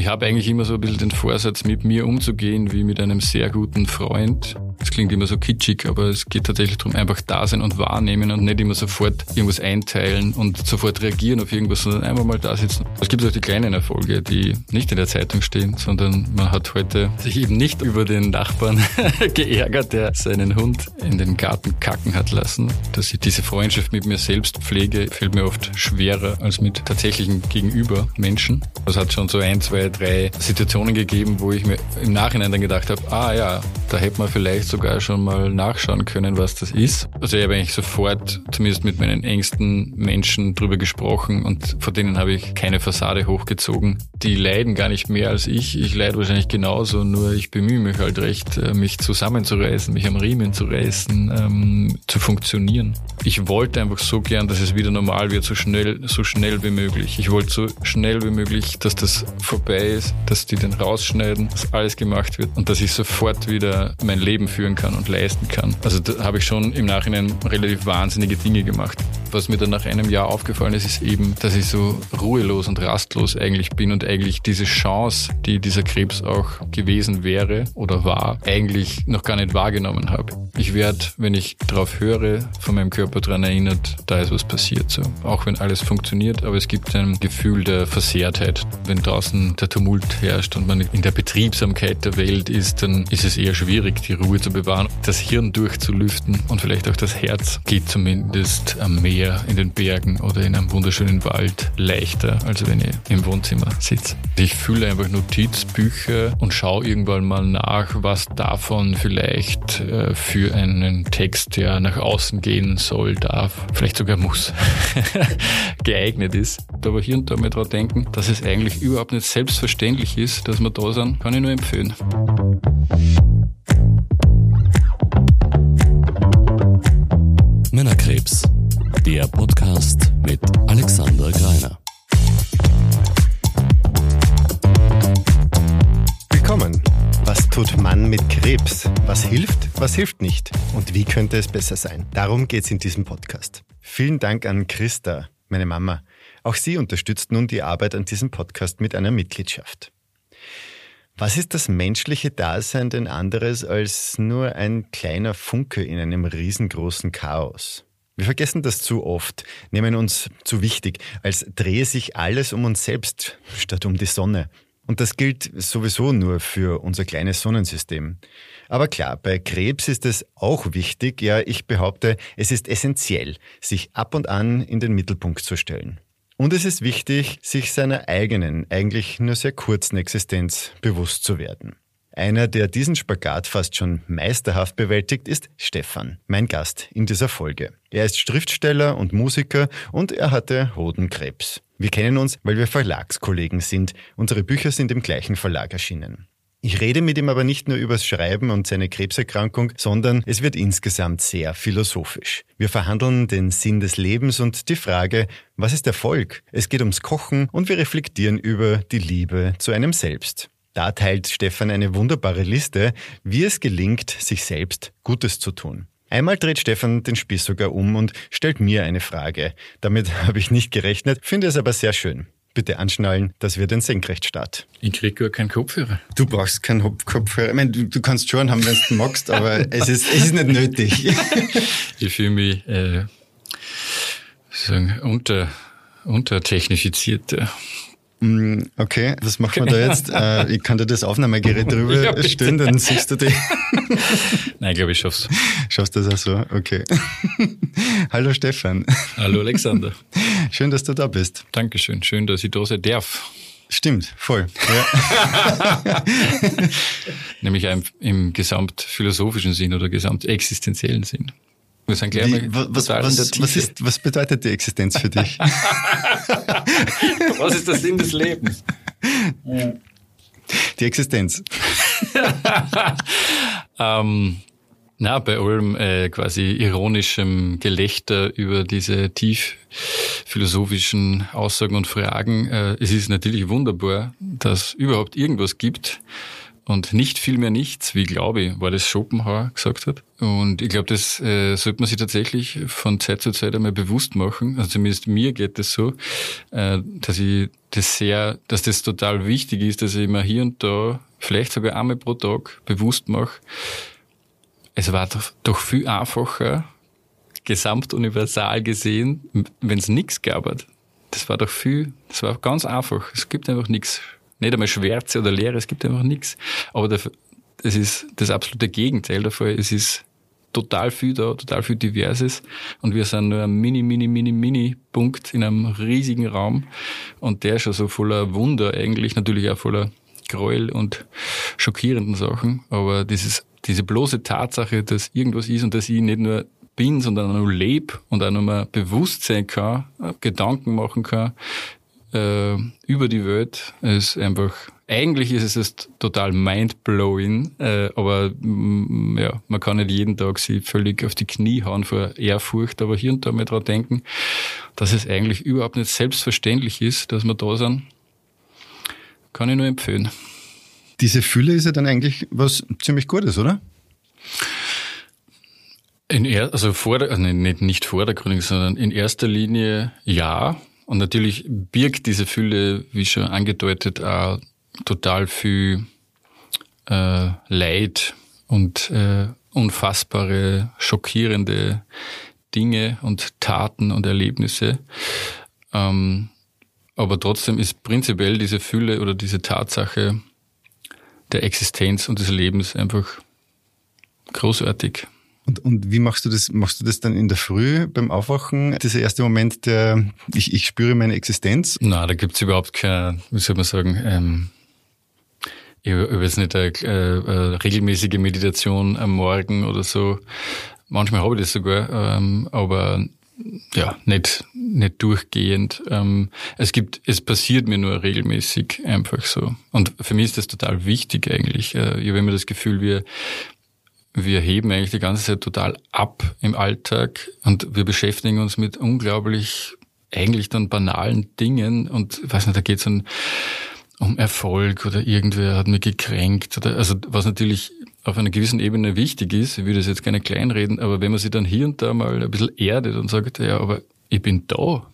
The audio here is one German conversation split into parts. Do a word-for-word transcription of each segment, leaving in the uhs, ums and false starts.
Ich habe eigentlich immer so ein bisschen den Vorsatz, mit mir umzugehen wie mit einem sehr guten Freund. Das klingt immer so kitschig, aber es geht tatsächlich darum, einfach da sein und wahrnehmen und nicht immer sofort irgendwas einteilen und sofort reagieren auf irgendwas, sondern einfach mal da sitzen. Es gibt auch die kleinen Erfolge, die nicht in der Zeitung stehen, sondern man hat heute sich eben nicht über den Nachbarn geärgert, der seinen Hund in den Garten kacken hat lassen. Dass ich diese Freundschaft mit mir selbst pflege, fällt mir oft schwerer als mit tatsächlichen Gegenüber Menschen. Es hat schon so ein, zwei, drei Situationen gegeben, wo ich mir im Nachhinein dann gedacht habe, ah ja, da hätte man vielleicht sogar schon mal nachschauen können, was das ist. Also ich habe eigentlich sofort, zumindest mit meinen engsten Menschen, drüber gesprochen und vor denen habe ich keine Fassade hochgezogen. Die leiden gar nicht mehr als ich. Ich leide wahrscheinlich genauso, nur ich bemühe mich halt recht, mich zusammenzureißen, mich am Riemen zu reißen, ähm, zu funktionieren. Ich wollte einfach so gern, dass es wieder normal wird, so schnell, so schnell wie möglich. Ich wollte so schnell wie möglich, dass das vorbei ist, dass die den rausschneiden, dass alles gemacht wird und dass ich sofort wieder mein Leben führen kann und leisten kann. Also da habe ich schon im Nachhinein relativ wahnsinnige Dinge gemacht. Was mir dann nach einem Jahr aufgefallen ist, ist eben, dass ich so ruhelos und rastlos eigentlich bin und eigentlich diese Chance, die dieser Krebs auch gewesen wäre oder war, eigentlich noch gar nicht wahrgenommen habe. Ich werde, wenn ich darauf höre, von meinem Körper daran erinnert, da ist was passiert. So. Auch wenn alles funktioniert, aber es gibt ein Gefühl der Versehrtheit. Wenn draußen der Tumult herrscht und man in der Betriebsamkeit der Welt ist, dann ist es eher schwierig, die Ruhe zu bewahren, das Hirn durchzulüften und vielleicht auch das Herz geht zumindest am Meer, in den Bergen oder in einem wunderschönen Wald leichter, als wenn ich im Wohnzimmer sitze. Ich fühle einfach Notizbücher und schaue irgendwann mal nach, was davon vielleicht äh, für einen Text, der nach außen gehen soll, darf, vielleicht sogar muss, geeignet ist. Aber hier und da mal dran denken, dass es eigentlich überhaupt nicht selbstverständlich ist, dass wir da sind, kann ich nur empfehlen. Männerkrebs, der Podcast mit Alexander Greiner. Willkommen. Was tut man mit Krebs? Was hilft, was hilft nicht? Und wie könnte es besser sein? Darum geht's in diesem Podcast. Vielen Dank an Christa, meine Mama. Auch sie unterstützt nun die Arbeit an diesem Podcast mit einer Mitgliedschaft. Was ist das menschliche Dasein denn anderes als nur ein kleiner Funke in einem riesengroßen Chaos? Wir vergessen das zu oft, nehmen uns zu wichtig, als drehe sich alles um uns selbst statt um die Sonne. Und das gilt sowieso nur für unser kleines Sonnensystem. Aber klar, bei Krebs ist es auch wichtig, ja, ich behaupte, es ist essentiell, sich ab und an in den Mittelpunkt zu stellen. Und es ist wichtig, sich seiner eigenen, eigentlich nur sehr kurzen Existenz bewusst zu werden. Einer, der diesen Spagat fast schon meisterhaft bewältigt, ist Stefan, mein Gast in dieser Folge. Er ist Schriftsteller und Musiker und er hatte Hodenkrebs. Wir kennen uns, weil wir Verlagskollegen sind. Unsere Bücher sind im gleichen Verlag erschienen. Ich rede mit ihm aber nicht nur übers Schreiben und seine Krebserkrankung, sondern es wird insgesamt sehr philosophisch. Wir verhandeln den Sinn des Lebens und die Frage, was ist Erfolg? Es geht ums Kochen und wir reflektieren über die Liebe zu einem selbst. Da teilt Stefan eine wunderbare Liste, wie es gelingt, sich selbst Gutes zu tun. Einmal dreht Stefan den Spieß sogar um und stellt mir eine Frage. Damit habe ich nicht gerechnet, finde es aber sehr schön. Bitte anschnallen, das wird ein Senkrechtstart. Ich krieg gar keinen Kopfhörer. Du brauchst keinen Kopfhörer. Ich meine, du, du kannst schon haben, wenn du magst, aber es ist, es ist nicht nötig. Ich fühle mich äh, sagen, unter, untertechnifiziert. Okay, was machen wir da jetzt? Ich kann dir das Aufnahmegerät drüber ja, stellen, dann siehst du die. Nein, ich glaube, ich schaff's. Schaffst du das auch so? Okay. Hallo Stefan. Hallo Alexander. Schön, dass du da bist. Dankeschön, schön, dass ich da sein darf. Stimmt, voll. Ja. Nämlich im gesamtphilosophischen Sinn oder gesamtexistenziellen Sinn. Wir sind gleich Wie, mal was, was, was, was, ist, was bedeutet die Existenz für dich? Was ist der Sinn des Lebens? Die Existenz. ähm, na, bei allem äh, quasi ironischem Gelächter über diese tief philosophischen Aussagen und Fragen. Äh, es ist natürlich wunderbar, dass überhaupt irgendwas gibt, und nicht viel mehr nichts, wie glaube ich, war das Schopenhauer gesagt hat. Und ich glaube, das äh, sollte man sich tatsächlich von Zeit zu Zeit einmal bewusst machen. Also zumindest mir geht das so, äh, dass ich das sehr, dass das total wichtig ist, dass ich mir hier und da, vielleicht sogar einmal pro Tag bewusst mache. Es war doch, doch viel einfacher, gesamtuniversal gesehen, wenn es nichts gab. Das war doch viel, das war ganz einfach. Es gibt einfach nichts. Nicht einmal Schwärze oder Leere, es gibt einfach nichts. Aber es ist das absolute Gegenteil davon. Es ist total viel da, total viel Diverses. Und wir sind nur ein mini, mini, mini, mini Punkt in einem riesigen Raum. Und der ist schon so voller Wunder eigentlich, natürlich auch voller Gräuel und schockierenden Sachen. Aber dieses, diese bloße Tatsache, dass irgendwas ist und dass ich nicht nur bin, sondern auch noch lebe und auch noch mal bewusst sein kann, Gedanken machen kann, äh, über die Welt, ist einfach, eigentlich ist es total mindblowing, äh, aber m, ja, man kann nicht jeden Tag sich völlig auf die Knie hauen vor Ehrfurcht, aber hier und da mal dran denken, dass es eigentlich überhaupt nicht selbstverständlich ist, dass wir da sind, kann ich nur empfehlen. Diese Fülle ist ja dann eigentlich was ziemlich Gutes, oder? In er, also vor der, also nicht, nicht vordergründig, sondern in erster Linie ja. Und natürlich birgt diese Fülle, wie schon angedeutet, auch total viel äh, Leid und äh, unfassbare, schockierende Dinge und Taten und Erlebnisse. Ähm, aber trotzdem ist prinzipiell diese Fülle oder diese Tatsache der Existenz und des Lebens einfach großartig. Und, und wie machst du das? Machst du das dann in der Früh beim Aufwachen? Dieser erste Moment, der ich, ich spüre meine Existenz? Na, da gibt's überhaupt keine, wie soll man sagen, ähm, ich habe jetzt nicht eine, eine regelmäßige Meditation am Morgen oder so. Manchmal habe ich das sogar, ähm, aber ja, nicht nicht durchgehend. Ähm, es gibt, es passiert mir nur regelmäßig einfach so. Und für mich ist das total wichtig eigentlich. Äh, ich habe immer das Gefühl, wir Wir heben eigentlich die ganze Zeit total ab im Alltag und wir beschäftigen uns mit unglaublich, eigentlich dann banalen Dingen und weiß nicht, da geht's um, um Erfolg oder irgendwer hat mich gekränkt oder, also was natürlich auf einer gewissen Ebene wichtig ist, ich will das jetzt gerne kleinreden, aber wenn man sich dann hier und da mal ein bisschen erdet und sagt, ja, aber ich bin da.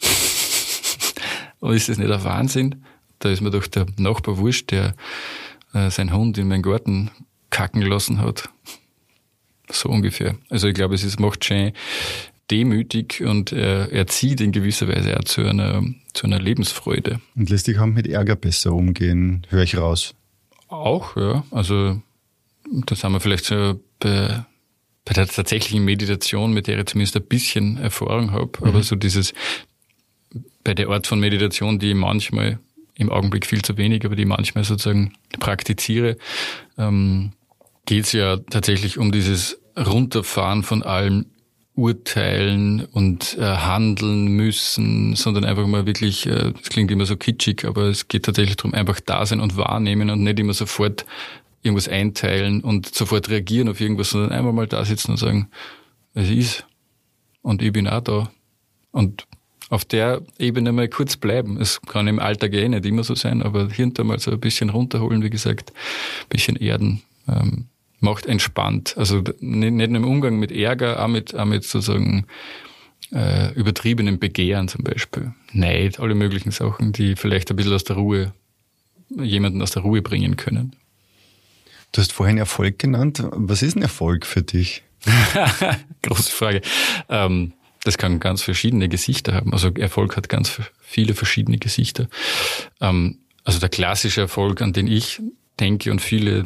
Und ist das nicht ein Wahnsinn? Da ist mir doch der Nachbar wurscht, der äh, seinen Hund in meinen Garten kacken lassen hat. So ungefähr. Also ich glaube, es ist, macht schön demütig und er, er zieht in gewisser Weise auch zu einer, zu einer Lebensfreude. Und lässt dich auch mit Ärger besser umgehen, höre ich raus. Auch, ja. Also das haben wir vielleicht so bei, bei der tatsächlichen Meditation, mit der ich zumindest ein bisschen Erfahrung habe. Mhm. Aber so dieses, bei der Art von Meditation, die ich manchmal, im Augenblick viel zu wenig, aber die ich manchmal sozusagen praktiziere, ähm, geht es ja tatsächlich um dieses Runterfahren von allem Urteilen und äh, handeln müssen, sondern einfach mal wirklich, äh, das klingt immer so kitschig, aber es geht tatsächlich darum, einfach da sein und wahrnehmen und nicht immer sofort irgendwas einteilen und sofort reagieren auf irgendwas, sondern einfach mal da sitzen und sagen, es ist und ich bin auch da. Und auf der Ebene mal kurz bleiben. Es kann im Alltag eh nicht immer so sein, aber hier und da mal so ein bisschen runterholen, wie gesagt, ein bisschen erden. Ähm, macht entspannt. Also nicht, nicht nur im Umgang mit Ärger, auch mit, auch mit sozusagen äh, übertriebenem Begehren zum Beispiel. Neid, alle möglichen Sachen, die vielleicht ein bisschen aus der Ruhe, jemanden aus der Ruhe bringen können. Du hast vorhin Erfolg genannt. Was ist ein Erfolg für dich? Große Frage. Ähm, das kann ganz verschiedene Gesichter haben. Also Erfolg hat ganz viele verschiedene Gesichter. Ähm, also der klassische Erfolg, an den ich denke und viele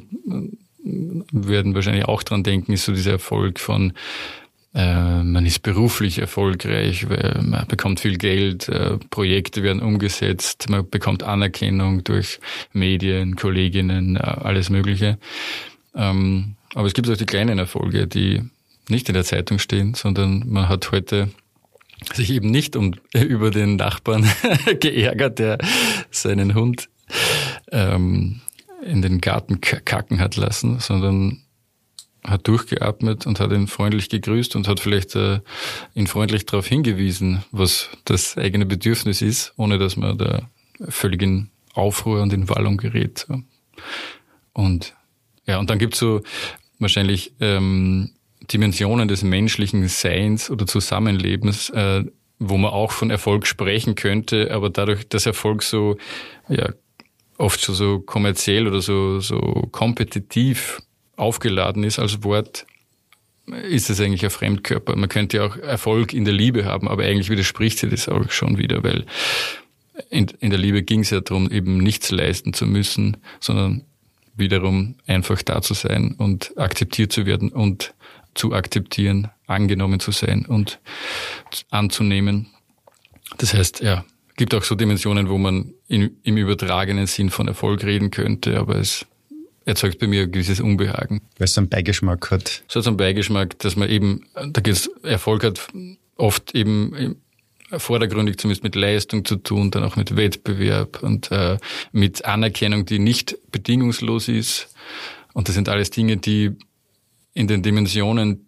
werden wahrscheinlich auch dran denken, ist so dieser Erfolg von, äh, man ist beruflich erfolgreich, weil man bekommt viel Geld, äh, Projekte werden umgesetzt, man bekommt Anerkennung durch Medien, Kolleginnen, äh, alles Mögliche. Ähm, aber es gibt auch die kleinen Erfolge, die nicht in der Zeitung stehen, sondern man hat heute sich eben nicht um, über den Nachbarn geärgert, der seinen Hund ähm, in den Garten kacken hat lassen, sondern hat durchgeatmet und hat ihn freundlich gegrüßt und hat vielleicht äh, ihn freundlich darauf hingewiesen, was das eigene Bedürfnis ist, ohne dass man da völlig in Aufruhr und in Wallung gerät. Und ja, und dann gibt's so wahrscheinlich ähm, Dimensionen des menschlichen Seins oder Zusammenlebens, äh, wo man auch von Erfolg sprechen könnte, aber dadurch, dass Erfolg so, ja, oft schon so kommerziell oder so, so kompetitiv aufgeladen ist als Wort, ist es eigentlich ein Fremdkörper. Man könnte ja auch Erfolg in der Liebe haben, aber eigentlich widerspricht sich das auch schon wieder, weil in, in der Liebe ging es ja darum, eben nichts leisten zu müssen, sondern wiederum einfach da zu sein und akzeptiert zu werden und zu akzeptieren, angenommen zu sein und anzunehmen. Das heißt, ja, gibt auch so Dimensionen, wo man in, im übertragenen Sinn von Erfolg reden könnte, aber es erzeugt bei mir ein gewisses Unbehagen. Weil es so einen Beigeschmack hat. So hat es einen Beigeschmack, dass man eben, da geht's, Erfolg hat oft eben vordergründig zumindest mit Leistung zu tun, dann auch mit Wettbewerb und äh, mit Anerkennung, die nicht bedingungslos ist. Und das sind alles Dinge, die in den Dimensionen,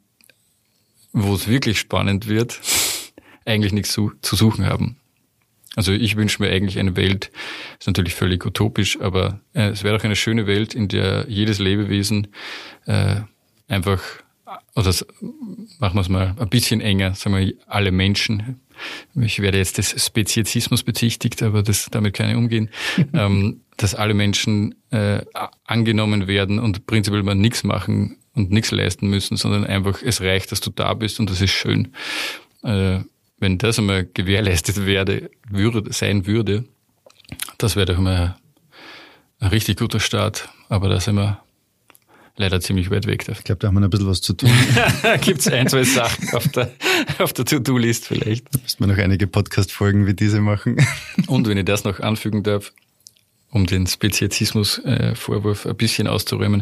wo es wirklich spannend wird, eigentlich nichts zu, zu suchen haben. Also ich wünsche mir eigentlich eine Welt, ist natürlich völlig utopisch, aber äh, es wäre auch eine schöne Welt, in der jedes Lebewesen äh, einfach, oder machen wir es mal ein bisschen enger, sagen wir alle Menschen, ich werde jetzt des Speziesismus bezichtigt, aber das, damit kann ich umgehen, ähm, dass alle Menschen äh, angenommen werden und prinzipiell mal nichts machen und nichts leisten müssen, sondern einfach, es reicht, dass du da bist und das ist schön. Äh, wenn das einmal gewährleistet werde, würde, sein würde, das wäre doch mal ein richtig guter Start. Aber da sind wir leider ziemlich weit weg. Ich glaube, da haben wir noch ein bisschen was zu tun. Gibt es ein, zwei Sachen auf der, auf der To-Do-List vielleicht. Da müssen wir noch einige Podcast-Folgen wie diese machen. Und wenn ich das noch anfügen darf, um den Speziesismus-Vorwurf ein bisschen auszuräumen,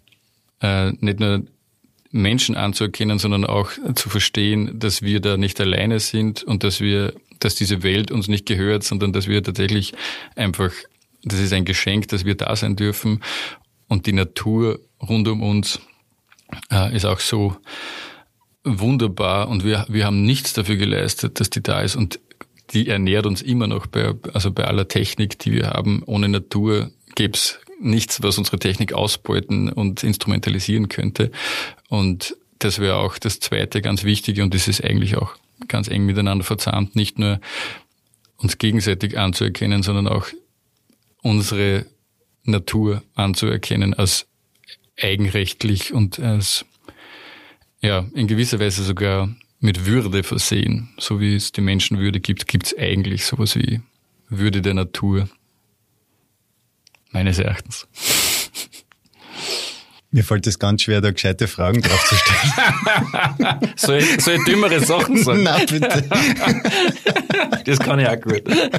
äh, nicht nur Menschen anzuerkennen, sondern auch zu verstehen, dass wir da nicht alleine sind und dass wir, dass diese Welt uns nicht gehört, sondern dass wir tatsächlich einfach, das ist ein Geschenk, dass wir da sein dürfen und die Natur rund um uns äh, ist auch so wunderbar und wir, wir haben nichts dafür geleistet, dass die da ist und die ernährt uns immer noch bei, also bei aller Technik, die wir haben. Ohne Natur gäbe es nichts, was unsere Technik ausbeuten und instrumentalisieren könnte. Und das wäre auch das zweite ganz Wichtige und das ist eigentlich auch ganz eng miteinander verzahnt, nicht nur uns gegenseitig anzuerkennen, sondern auch unsere Natur anzuerkennen als eigenrechtlich und als, ja, in gewisser Weise sogar mit Würde versehen. So wie es die Menschenwürde gibt, gibt es eigentlich sowas wie Würde der Natur. Meines Erachtens. Mir fällt es ganz schwer, da gescheite Fragen drauf zu stellen. soll, ich, soll ich dümmere Sachen sagen? Nein, bitte. Das kann ich auch gut.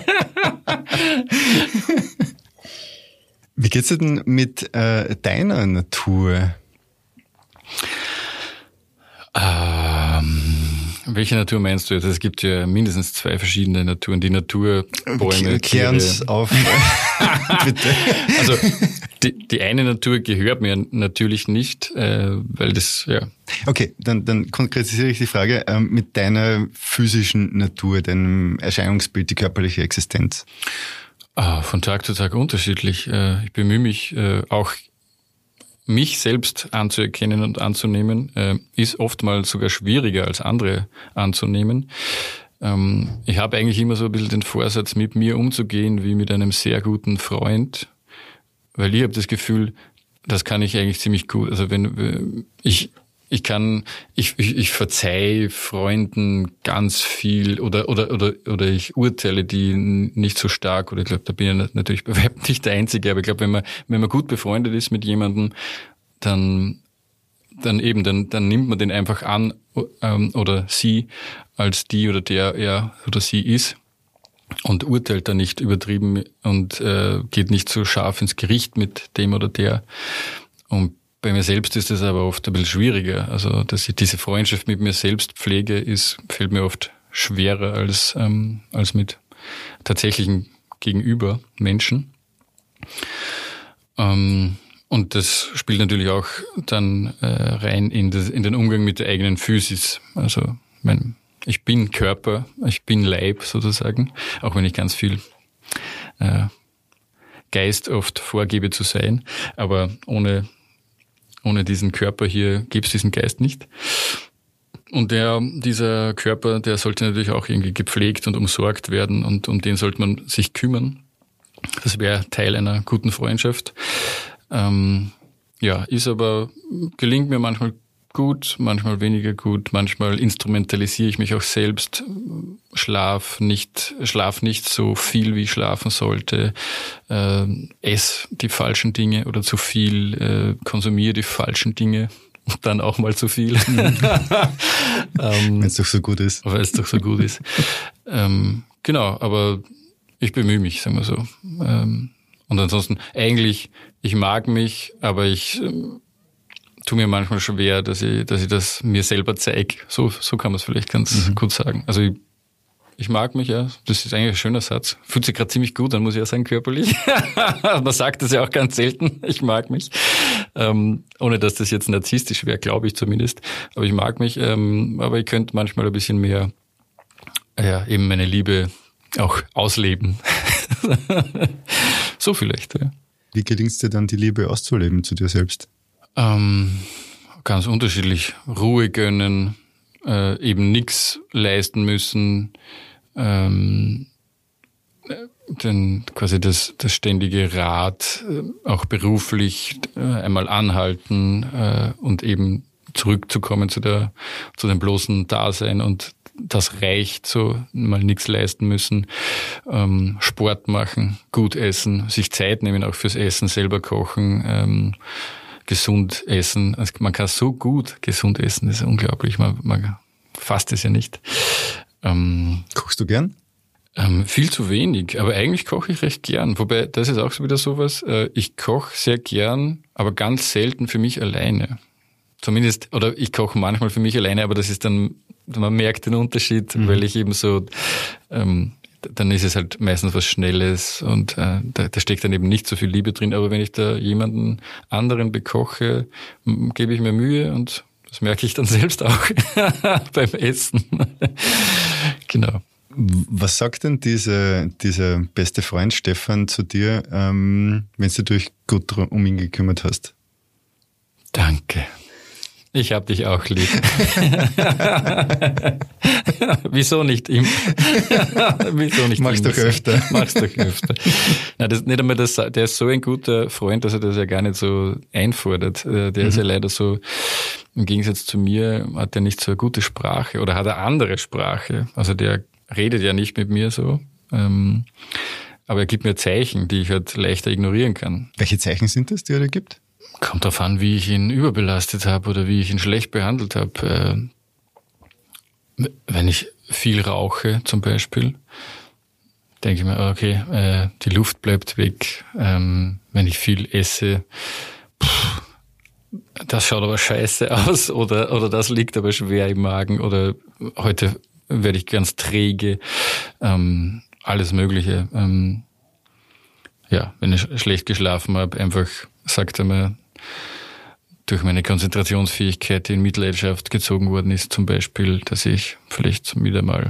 Wie geht's dir denn mit äh, deiner Natur? Ähm, welche Natur meinst du jetzt? Es gibt ja mindestens zwei verschiedene Naturen. Die Naturbäume, Klär uns auf, bitte. Also die, die eine Natur gehört mir natürlich nicht, äh, weil das, ja. Okay, dann, dann konkretisiere ich die Frage ähm, mit deiner physischen Natur, deinem Erscheinungsbild, die körperliche Existenz. Ah, von Tag zu Tag unterschiedlich. Äh, ich bemühe mich äh, auch mich selbst anzuerkennen und anzunehmen, äh, ist oftmals sogar schwieriger als andere anzunehmen. Ähm, ich habe eigentlich immer so ein bisschen den Vorsatz, mit mir umzugehen wie mit einem sehr guten Freund, weil ich habe das Gefühl, das kann ich eigentlich ziemlich gut. Also wenn ich ich kann ich ich, ich verzeih Freunden ganz viel oder oder oder oder ich urteile die nicht so stark oder ich glaube, da bin ich natürlich bei weitem nicht der Einzige, aber ich glaube, wenn man wenn man gut befreundet ist mit jemandem, dann dann eben dann dann nimmt man den einfach an ähm, oder sie als die oder der er oder sie ist und urteilt da nicht übertrieben und äh, geht nicht so scharf ins Gericht mit dem oder der. Und bei mir selbst ist das aber oft ein bisschen schwieriger. Also, dass ich diese Freundschaft mit mir selbst pflege, ist, fällt mir oft schwerer als, ähm, als mit tatsächlichen Gegenüber Menschen. Ähm, und das spielt natürlich auch dann äh, rein in, das, in den Umgang mit der eigenen Physis. Also, mein, ich bin Körper, ich bin Leib sozusagen, auch wenn ich ganz viel äh, Geist oft vorgebe zu sein, aber ohne ohne diesen Körper hier gäbe es diesen Geist nicht. Und der, dieser Körper, der sollte natürlich auch irgendwie gepflegt und umsorgt werden und um den sollte man sich kümmern. Das wäre Teil einer guten Freundschaft. Ähm, ja, ist aber, gelingt mir manchmal gut, manchmal weniger gut, manchmal instrumentalisiere ich mich auch selbst, schlaf nicht, schlaf nicht so viel, wie ich schlafen sollte, äh, ess die falschen Dinge oder zu viel, äh, konsumiere die falschen Dinge. Und dann auch mal zu viel. ähm, Wenn es doch so gut ist. Weil es doch so gut ist. ähm, genau, aber ich bemühe mich, sagen wir so. Ähm, und ansonsten, eigentlich, ich mag mich, aber ich ähm, tue mir manchmal schwer, dass ich, dass ich das mir selber zeige. So, so kann man es vielleicht ganz mhm. gut sagen. Also ich, ich mag mich, ja. Das ist eigentlich ein schöner Satz. Fühlt sich gerade ziemlich gut an, muss ich ja sagen, körperlich. Man sagt das ja auch ganz selten. Ich mag mich. Ähm, ohne dass das jetzt narzisstisch wäre, glaube ich zumindest. Aber ich mag mich. Ähm, aber ich könnte manchmal ein bisschen mehr, ja, eben meine Liebe auch ausleben. So vielleicht, ja. Wie gelingt es dir dann, die Liebe auszuleben zu dir selbst? Ähm, ganz unterschiedlich. Ruhe gönnen, äh, eben nichts leisten müssen, ähm, denn quasi das, das ständige Rad, äh, auch beruflich äh, einmal anhalten äh, und eben zurückzukommen zu der, zu dem bloßen Dasein und das reicht so, mal nichts leisten müssen, ähm, Sport machen, gut essen, sich Zeit nehmen auch fürs Essen, selber kochen, ähm, gesund essen. Also man kann so gut gesund essen, das ist unglaublich, man, man fasst es ja nicht. Ähm, Kochst du gern? Ähm, viel zu wenig, aber eigentlich koche ich recht gern. Wobei, das ist auch so wieder sowas, äh, ich koche sehr gern, aber ganz selten für mich alleine. Zumindest, oder ich koche manchmal für mich alleine, aber das ist dann, man merkt den Unterschied, mhm. weil ich eben so, ähm, dann ist es halt meistens was Schnelles und äh, da, da steckt dann eben nicht so viel Liebe drin. Aber wenn ich da jemanden anderen bekoche, m- gebe ich mir Mühe und das merke ich dann selbst auch beim Essen. Genau. Was sagt denn diese, dieser beste Freund Stefan zu dir, ähm, wenn du dich gut um ihn gekümmert hast? Danke. Ich hab dich auch lieb. Wieso nicht ihm? Wieso nicht Mach's ihm? doch öfter. Mach's doch öfter. Nein, das, nicht einmal das, der ist so ein guter Freund, dass er das ja gar nicht so einfordert. Der mhm. ist ja leider so, im Gegensatz zu mir, hat er nicht so eine gute Sprache oder hat eine andere Sprache. Also der redet ja nicht mit mir so. Ähm, aber er gibt mir Zeichen, die ich halt leichter ignorieren kann. Welche Zeichen sind das, die er dir gibt? Kommt darauf an, wie ich ihn überbelastet habe oder wie ich ihn schlecht behandelt habe. Äh, wenn ich viel rauche zum Beispiel, denke ich mir, okay, äh, die Luft bleibt weg. Ähm, wenn ich viel esse, pff, das schaut aber scheiße aus oder, oder das liegt aber schwer im Magen oder heute werde ich ganz träge. Ähm, alles Mögliche. Ähm, ja, wenn ich schlecht geschlafen habe, einfach sagt er mir, durch meine Konzentrationsfähigkeit, die in Mitleidenschaft gezogen worden ist, zum Beispiel, dass ich vielleicht wieder mal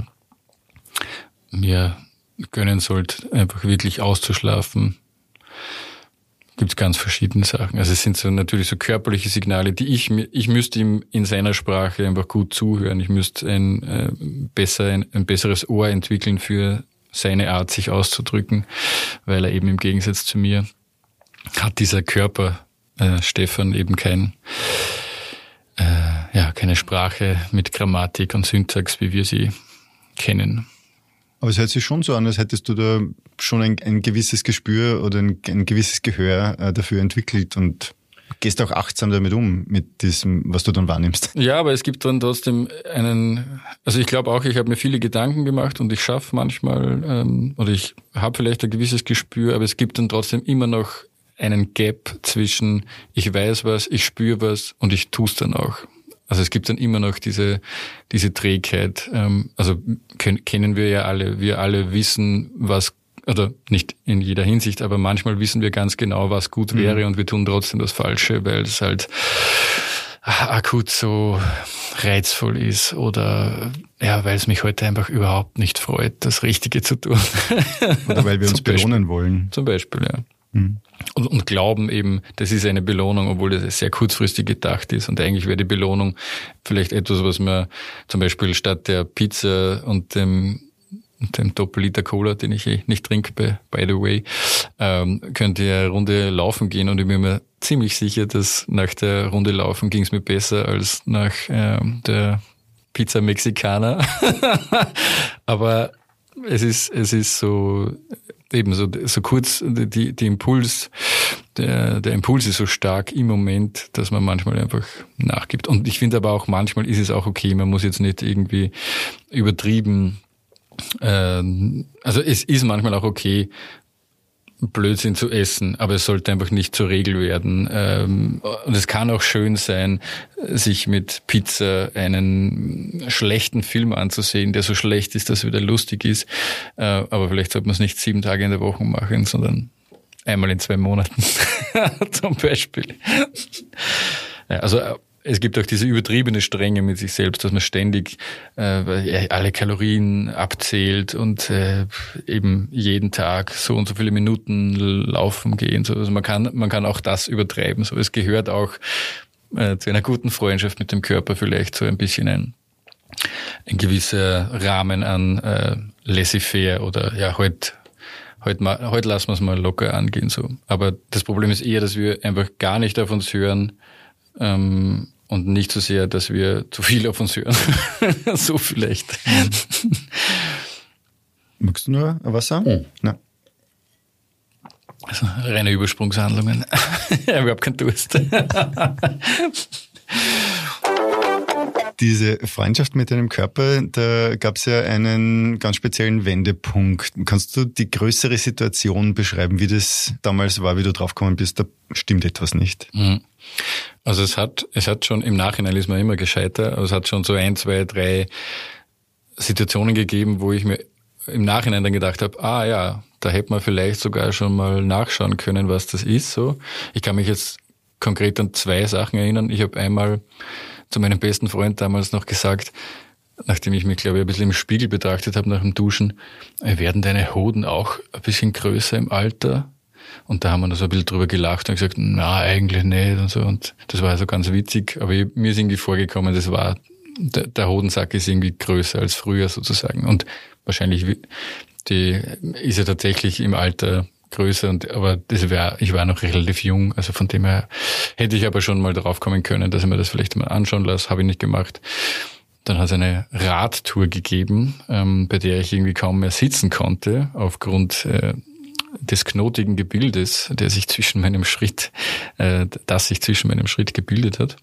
mir gönnen sollte, einfach wirklich auszuschlafen. Gibt es ganz verschiedene Sachen. Also es sind so natürlich so körperliche Signale, die ich ich müsste ihm in seiner Sprache einfach gut zuhören. Ich müsste ein äh, besser ein, ein besseres Ohr entwickeln für seine Art, sich auszudrücken, weil er eben im Gegensatz zu mir hat dieser Körper äh, Stefan eben kein äh, ja keine Sprache mit Grammatik und Syntax, wie wir sie kennen. Aber es hört sich schon so an, als hättest du da schon ein, ein gewisses Gespür oder ein, ein gewisses Gehör äh, dafür entwickelt und gehst auch achtsam damit um, mit diesem, was du dann wahrnimmst. Ja, aber es gibt dann trotzdem einen, also ich glaube auch, ich habe mir viele Gedanken gemacht und ich schaffe manchmal, ähm, oder ich habe vielleicht ein gewisses Gespür, aber es gibt dann trotzdem immer noch einen Gap zwischen ich weiß was, ich spüre was und ich tue es dann auch. Also es gibt dann immer noch diese diese Trägheit. Ähm, also können, kennen wir ja alle. Wir alle wissen, was, oder nicht in jeder Hinsicht, aber manchmal wissen wir ganz genau, was gut wäre, mhm. und wir tun trotzdem das Falsche, weil es halt akut so reizvoll ist oder ja, weil es mich heute einfach überhaupt nicht freut, das Richtige zu tun. Oder weil wir uns belohnen wollen. Zum Beispiel, ja. Mhm. und, und glauben eben, das ist eine Belohnung, obwohl das sehr kurzfristig gedacht ist. Und eigentlich wäre die Belohnung vielleicht etwas, was man zum Beispiel statt der Pizza und dem und dem Doppelliter Cola, den ich eh nicht trinke, by, by the way, ähm, könnte ich eine Runde laufen gehen und ich bin mir ziemlich sicher, dass nach der Runde laufen ging es mir besser als nach ähm, der Pizza Mexicana. Aber es ist es ist so eben so so kurz die die Impuls der der Impuls ist so stark im Moment, dass man manchmal einfach nachgibt. Und ich finde aber auch manchmal ist es auch okay, man muss jetzt nicht irgendwie übertrieben. Also es ist manchmal auch okay, Blödsinn zu essen, aber es sollte einfach nicht zur Regel werden. Und es kann auch schön sein, sich mit Pizza einen schlechten Film anzusehen, der so schlecht ist, dass er wieder lustig ist. Aber vielleicht sollte man es nicht sieben Tage in der Woche machen, sondern einmal in zwei Monaten zum Beispiel. Also es gibt auch diese übertriebene Strenge mit sich selbst, dass man ständig äh, alle Kalorien abzählt und äh, eben jeden Tag so und so viele Minuten laufen gehen. So. Also man kann man kann auch das übertreiben. So, es gehört auch äh, zu einer guten Freundschaft mit dem Körper vielleicht so ein bisschen ein, ein gewisser Rahmen an äh, laissez-faire oder ja, heute Heute, mal, heute lassen wir es mal locker angehen. So. Aber das Problem ist eher, dass wir einfach gar nicht auf uns hören, ähm, und nicht so sehr, dass wir zu viel auf uns hören. So vielleicht. Magst du nur was sagen? Oh. Nein. Also reine Übersprungshandlungen. Ich habe überhaupt keinen Durst. Diese Freundschaft mit deinem Körper, da gab es ja einen ganz speziellen Wendepunkt. Kannst du die größere Situation beschreiben, wie das damals war, wie du draufgekommen bist, da stimmt etwas nicht? Also es hat, es hat schon, im Nachhinein ist man immer gescheiter, aber es hat schon so ein, zwei, drei Situationen gegeben, wo ich mir im Nachhinein dann gedacht habe, ah ja, da hätte man vielleicht sogar schon mal nachschauen können, was das ist. So, ich kann mich jetzt konkret an zwei Sachen erinnern. Ich habe einmal zu meinem besten Freund damals noch gesagt, nachdem ich mich, glaube ich, ein bisschen im Spiegel betrachtet habe nach dem Duschen, werden deine Hoden auch ein bisschen größer im Alter? Und da haben wir da so ein bisschen drüber gelacht und gesagt, na, eigentlich nicht und so. Und das war also ganz witzig, aber ich, mir ist irgendwie vorgekommen, das war, der, der Hodensack ist irgendwie größer als früher sozusagen. Und wahrscheinlich, die ist ja tatsächlich im Alter größer, und aber das wär, ich war noch relativ jung, also von dem her hätte ich aber schon mal drauf kommen können, dass ich mir das vielleicht mal anschauen lasse, habe ich nicht gemacht. Dann hat es eine Radtour gegeben, ähm, bei der ich irgendwie kaum mehr sitzen konnte, aufgrund äh, des knotigen Gebildes, der sich zwischen meinem Schritt, äh, das sich zwischen meinem Schritt gebildet hat.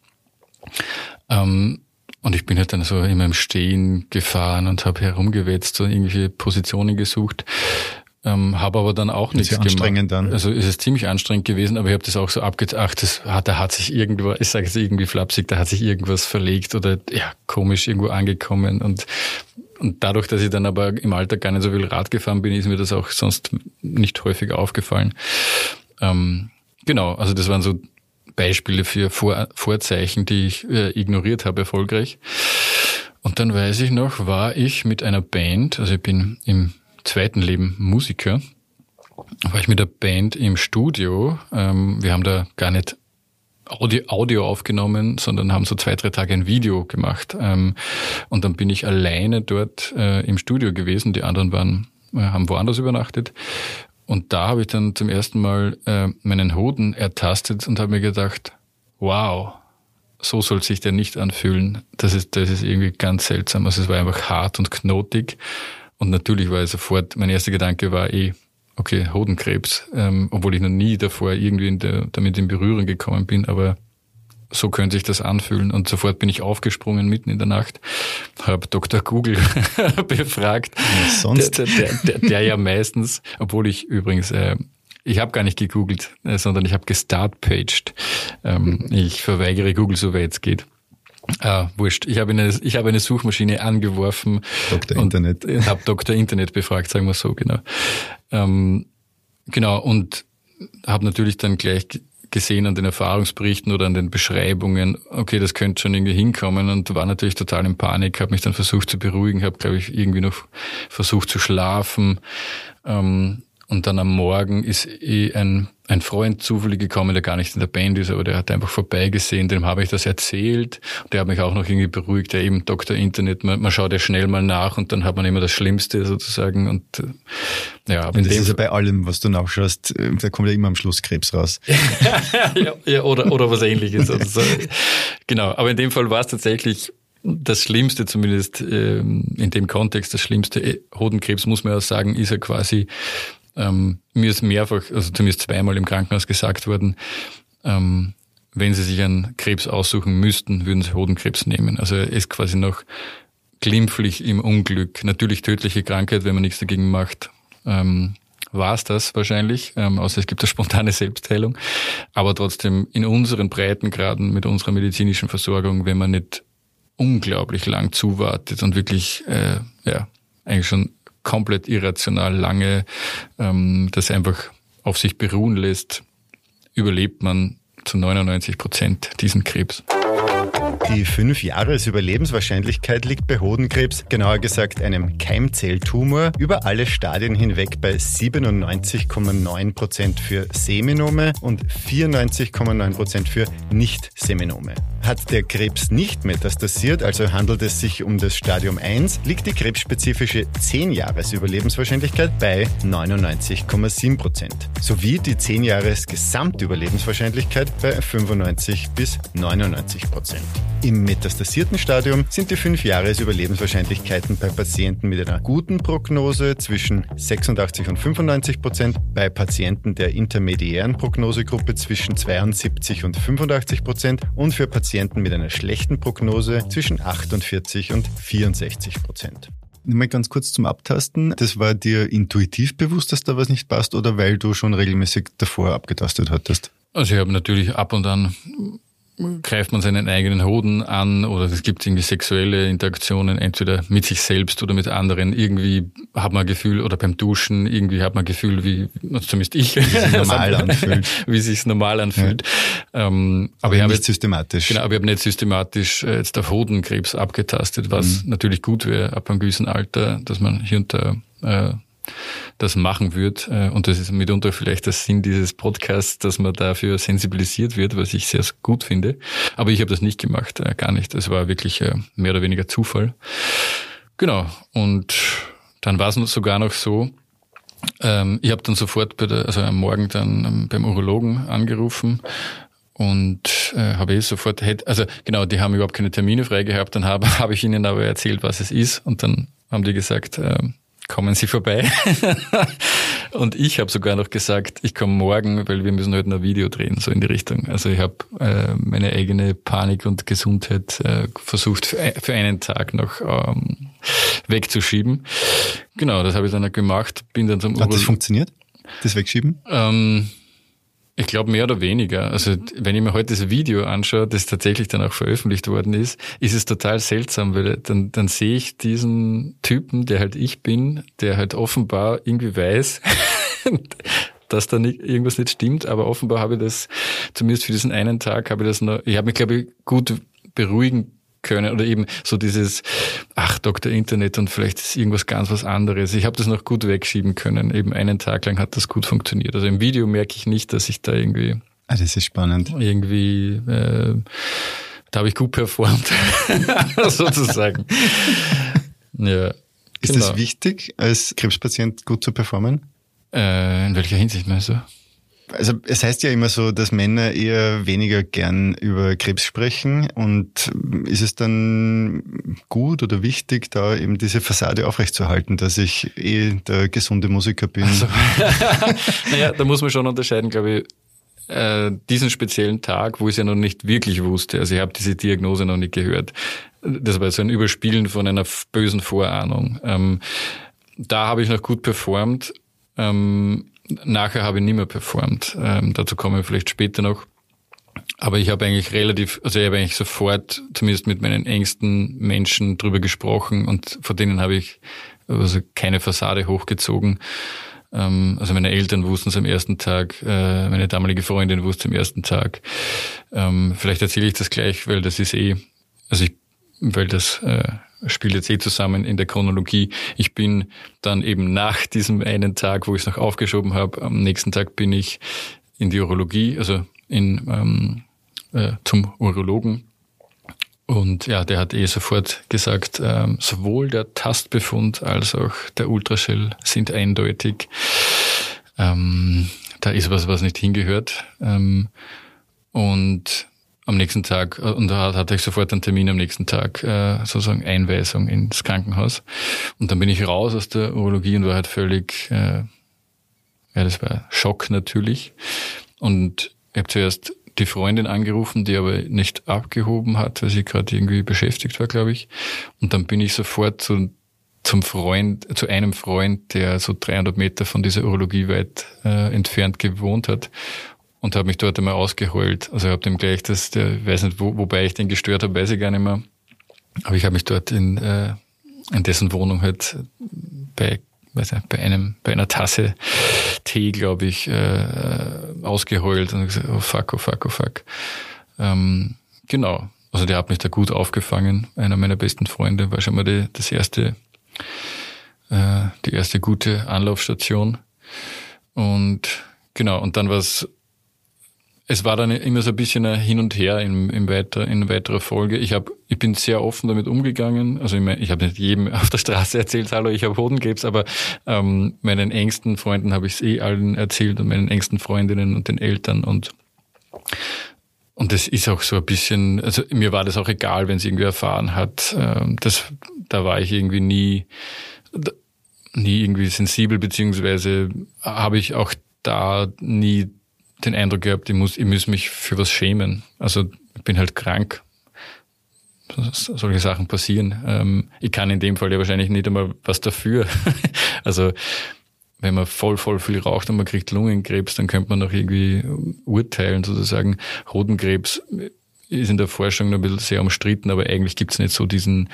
Ähm, und ich bin halt dann so immer im Stehen gefahren und habe herumgewetzt und irgendwelche Positionen gesucht. Ähm, habe aber dann auch nichts gemacht. Anstrengend dann. Also ist es ziemlich anstrengend gewesen, aber ich habe das auch so abgedacht, das, da hat sich irgendwo, ich sage jetzt irgendwie flapsig, da hat sich irgendwas verlegt oder ja komisch irgendwo angekommen, und und dadurch, dass ich dann aber im Alter gar nicht so viel Rad gefahren bin, ist mir das auch sonst nicht häufig aufgefallen. Ähm, genau, also das waren so Beispiele für Vor- Vorzeichen, die ich äh, ignoriert habe erfolgreich. Und dann weiß ich noch, war ich mit einer Band, also ich bin im zweiten Leben Musiker, war ich mit der Band im Studio. Ähm, wir haben da gar nicht Audio, Audio aufgenommen, sondern haben so zwei, drei Tage ein Video gemacht. Ähm, und dann bin ich alleine dort äh, im Studio gewesen. Die anderen waren, äh, haben woanders übernachtet. Und da habe ich dann zum ersten Mal äh, meinen Hoden ertastet und habe mir gedacht, wow, so soll sich der nicht anfühlen. Das ist, das ist irgendwie ganz seltsam. Also es war einfach hart und knotig. Und natürlich war ich sofort, mein erster Gedanke war eh, okay, Hodenkrebs, ähm, obwohl ich noch nie davor irgendwie in der, damit in Berührung gekommen bin, aber so könnte sich das anfühlen. Und sofort bin ich aufgesprungen mitten in der Nacht, habe Doktor Google befragt, was sonst? Der, der, der, der ja meistens, obwohl ich übrigens, äh, ich habe gar nicht gegoogelt, äh, sondern ich habe gestartpaged. Ähm, ich verweigere Google, so weit es geht. Ah, wurscht. Ich habe eine, ich habe eine Suchmaschine angeworfen. Doktor Internet. Und habe Doktor Internet befragt, sagen wir so, genau. Ähm, genau, und habe natürlich dann gleich gesehen an den Erfahrungsberichten oder an den Beschreibungen, okay, das könnte schon irgendwie hinkommen, und war natürlich total in Panik, habe mich dann versucht zu beruhigen, habe, glaube ich, irgendwie noch versucht zu schlafen. Ähm, und dann am Morgen ist eh ein ein Freund zufällig gekommen, der gar nicht in der Band ist, aber der hat einfach vorbeigesehen, dem habe ich das erzählt. Der hat mich auch noch irgendwie beruhigt, der eben Doktor Internet, man, man schaut ja schnell mal nach und dann hat man immer das Schlimmste sozusagen. Und ja, aber das ist ja bei allem, was du nachschaust, da kommt ja immer am Schluss Krebs raus. ja, ja, oder, oder was Ähnliches. Also, genau, aber in dem Fall war es tatsächlich das Schlimmste, zumindest ähm, in dem Kontext, das Schlimmste. Hodenkrebs, muss man ja sagen, ist ja quasi, ähm, mir ist mehrfach, also zumindest zweimal im Krankenhaus gesagt worden, ähm, wenn Sie sich einen Krebs aussuchen müssten, würden Sie Hodenkrebs nehmen. Also er ist quasi noch glimpflich im Unglück. Natürlich tödliche Krankheit, wenn man nichts dagegen macht, ähm, war es das wahrscheinlich, ähm, außer es gibt eine spontane Selbstheilung. Aber trotzdem in unseren Breitengraden mit unserer medizinischen Versorgung, wenn man nicht unglaublich lang zuwartet und wirklich, äh, ja, eigentlich schon komplett irrational lange ähm, das einfach auf sich beruhen lässt, überlebt man zu neunundneunzig Prozent diesen Krebs. Die Fünf-Jahres-Überlebenswahrscheinlichkeit liegt bei Hodenkrebs, genauer gesagt einem Keimzelltumor, über alle Stadien hinweg bei siebenundneunzig Komma neun Prozent für Seminome und vierundneunzig Komma neun Prozent für Nicht-Seminome. Hat der Krebs nicht metastasiert, also handelt es sich um das Stadium eins, liegt die krebsspezifische zehn-Jahres-Überlebenswahrscheinlichkeit bei neunundneunzig Komma sieben Prozent, sowie die zehn-Jahres-Gesamtüberlebenswahrscheinlichkeit bei fünfundneunzig bis neunundneunzig Prozent. Im metastasierten Stadium sind die fünf-Jahres-Überlebenswahrscheinlichkeiten bei Patienten mit einer guten Prognose zwischen sechsundachtzig und fünfundneunzig Prozent, bei Patienten der intermediären Prognosegruppe zwischen zweiundsiebzig und fünfundachtzig Prozent und für Patienten mit einer schlechten Prognose zwischen achtundvierzig und vierundsechzig Prozent. Mal ganz kurz zum Abtasten. Das war dir intuitiv bewusst, dass da was nicht passt, oder weil du schon regelmäßig davor abgetastet hattest? Also ich habe natürlich ab und an greift man seinen eigenen Hoden an oder es gibt irgendwie sexuelle Interaktionen, entweder mit sich selbst oder mit anderen. Irgendwie hat man ein Gefühl, oder beim Duschen, irgendwie hat man ein Gefühl, wie, zumindest ich, wie es sich normal anfühlt. Wie es sich normal anfühlt. Ja. Ähm, aber, aber ich habe nicht jetzt, systematisch. Genau, aber ich habe nicht systematisch jetzt auf Hodenkrebs abgetastet, was mhm. natürlich gut wäre ab einem gewissen Alter, dass man hier und da äh, das machen wird. Und das ist mitunter vielleicht der Sinn dieses Podcasts, dass man dafür sensibilisiert wird, was ich sehr gut finde. Aber ich habe das nicht gemacht, gar nicht. Es war wirklich mehr oder weniger Zufall. Genau. Und dann war es sogar noch so, ich habe dann sofort bei der, also am Morgen dann beim Urologen angerufen und äh, habe eh sofort, also genau, die haben überhaupt keine Termine frei gehabt. Dann habe hab ich ihnen aber erzählt, was es ist. Und dann haben die gesagt, äh, kommen Sie vorbei. Und ich habe sogar noch gesagt, ich komme morgen, weil wir müssen heute noch ein Video drehen, so in die Richtung. Also ich habe äh, meine eigene Panik und Gesundheit äh, versucht für, für einen Tag noch ähm, wegzuschieben. Genau, das habe ich dann gemacht. Bin dann zum Hat das funktioniert, das Wegschieben? Ähm, Ich glaube mehr oder weniger. Also wenn ich mir heute das Video anschaue, das tatsächlich dann auch veröffentlicht worden ist, ist es total seltsam, weil dann, dann sehe ich diesen Typen, der halt ich bin, der halt offenbar irgendwie weiß, dass da nicht, irgendwas nicht stimmt, aber offenbar habe ich das, zumindest für diesen einen Tag, habe ich das noch, ich habe mich, glaube ich, gut beruhigen können oder eben so dieses, ach, Doktor Internet und vielleicht ist irgendwas ganz was anderes. Ich habe das noch gut wegschieben können. Eben einen Tag lang hat das gut funktioniert. Also im Video merke ich nicht, dass ich da irgendwie... Ah, das ist spannend. Irgendwie, äh, da habe ich gut performt, sozusagen. Ja. Ist genau. Es wichtig, als Krebspatient gut zu performen? Äh, in welcher Hinsicht meinst du? Also es heißt ja immer so, dass Männer eher weniger gern über Krebs sprechen, und ist es dann gut oder wichtig, da eben diese Fassade aufrechtzuerhalten, dass ich eh der gesunde Musiker bin? Also, naja, da muss man schon unterscheiden, glaube ich, äh, diesen speziellen Tag, wo ich es ja noch nicht wirklich wusste. Also ich habe diese Diagnose noch nicht gehört. Das war so ein Überspielen von einer bösen Vorahnung. Ähm, da habe ich noch gut performt. Ähm, Nachher habe ich nicht mehr performt. Ähm, dazu kommen wir vielleicht später noch. Aber ich habe eigentlich relativ, also ich habe eigentlich sofort, zumindest mit meinen engsten Menschen drüber gesprochen, und von denen habe ich also keine Fassade hochgezogen. Ähm, also meine Eltern wussten es am ersten Tag, äh, meine damalige Freundin wusste es am ersten Tag. Ähm, vielleicht erzähle ich das gleich, weil das ist eh, also ich, weil das äh, spielt jetzt eh zusammen in der Chronologie. Ich bin dann eben nach diesem einen Tag, wo ich es noch aufgeschoben habe, am nächsten Tag bin ich in die Urologie, also in, ähm, äh, zum Urologen. Und ja, der hat eh sofort gesagt, ähm, sowohl der Tastbefund als auch der Ultraschall sind eindeutig. Ähm, da ist was, was nicht hingehört. Ähm, und am nächsten Tag, und da hatte ich sofort einen Termin am nächsten Tag, äh, sozusagen Einweisung ins Krankenhaus. Und dann bin ich raus aus der Urologie und war halt völlig, äh, ja, das war Schock natürlich. Und ich habe zuerst die Freundin angerufen, die aber nicht abgehoben hat, weil sie gerade irgendwie beschäftigt war, glaube ich. Und dann bin ich sofort zu, zum Freund, zu einem Freund, der so dreihundert Meter von dieser Urologie weit äh, entfernt gewohnt hat, und habe mich dort einmal ausgeheult. Also ich habe dem gleich das, der, ich weiß nicht, wo, wobei ich den gestört habe, weiß ich gar nicht mehr. Aber ich habe mich dort in, äh, in dessen Wohnung halt bei weiß nicht, bei einem, bei einer Tasse Tee, glaube ich, äh, ausgeheult und gesagt, oh fuck, oh fuck, oh fuck. Ähm, genau. Also der hat mich da gut aufgefangen. Einer meiner besten Freunde war schon mal die, das erste, äh, die erste gute Anlaufstation. Und genau, und dann war es, es war dann immer so ein bisschen ein Hin und Her in, in, weiter, in weiterer Folge. Ich hab, ich bin sehr offen damit umgegangen. Also ich, mein, ich habe nicht jedem auf der Straße erzählt, hallo, ich habe Hodenkrebs, aber ähm, meinen engsten Freunden habe ich es eh allen erzählt und meinen engsten Freundinnen und den Eltern. Und und das ist auch so ein bisschen, also mir war das auch egal, wenn es irgendwie erfahren hat. Ähm, das, da war ich irgendwie nie, nie irgendwie sensibel, beziehungsweise habe ich auch da nie den Eindruck gehabt, ich muss, ich muss mich für was schämen. Also ich bin halt krank. Solche Sachen passieren. Ähm, ich kann in dem Fall ja wahrscheinlich nicht einmal was dafür. Also wenn man voll, voll viel raucht und man kriegt Lungenkrebs, dann könnte man noch irgendwie urteilen, sozusagen. Hodenkrebs ist in der Forschung noch ein bisschen sehr umstritten, aber eigentlich gibt's nicht so diesen,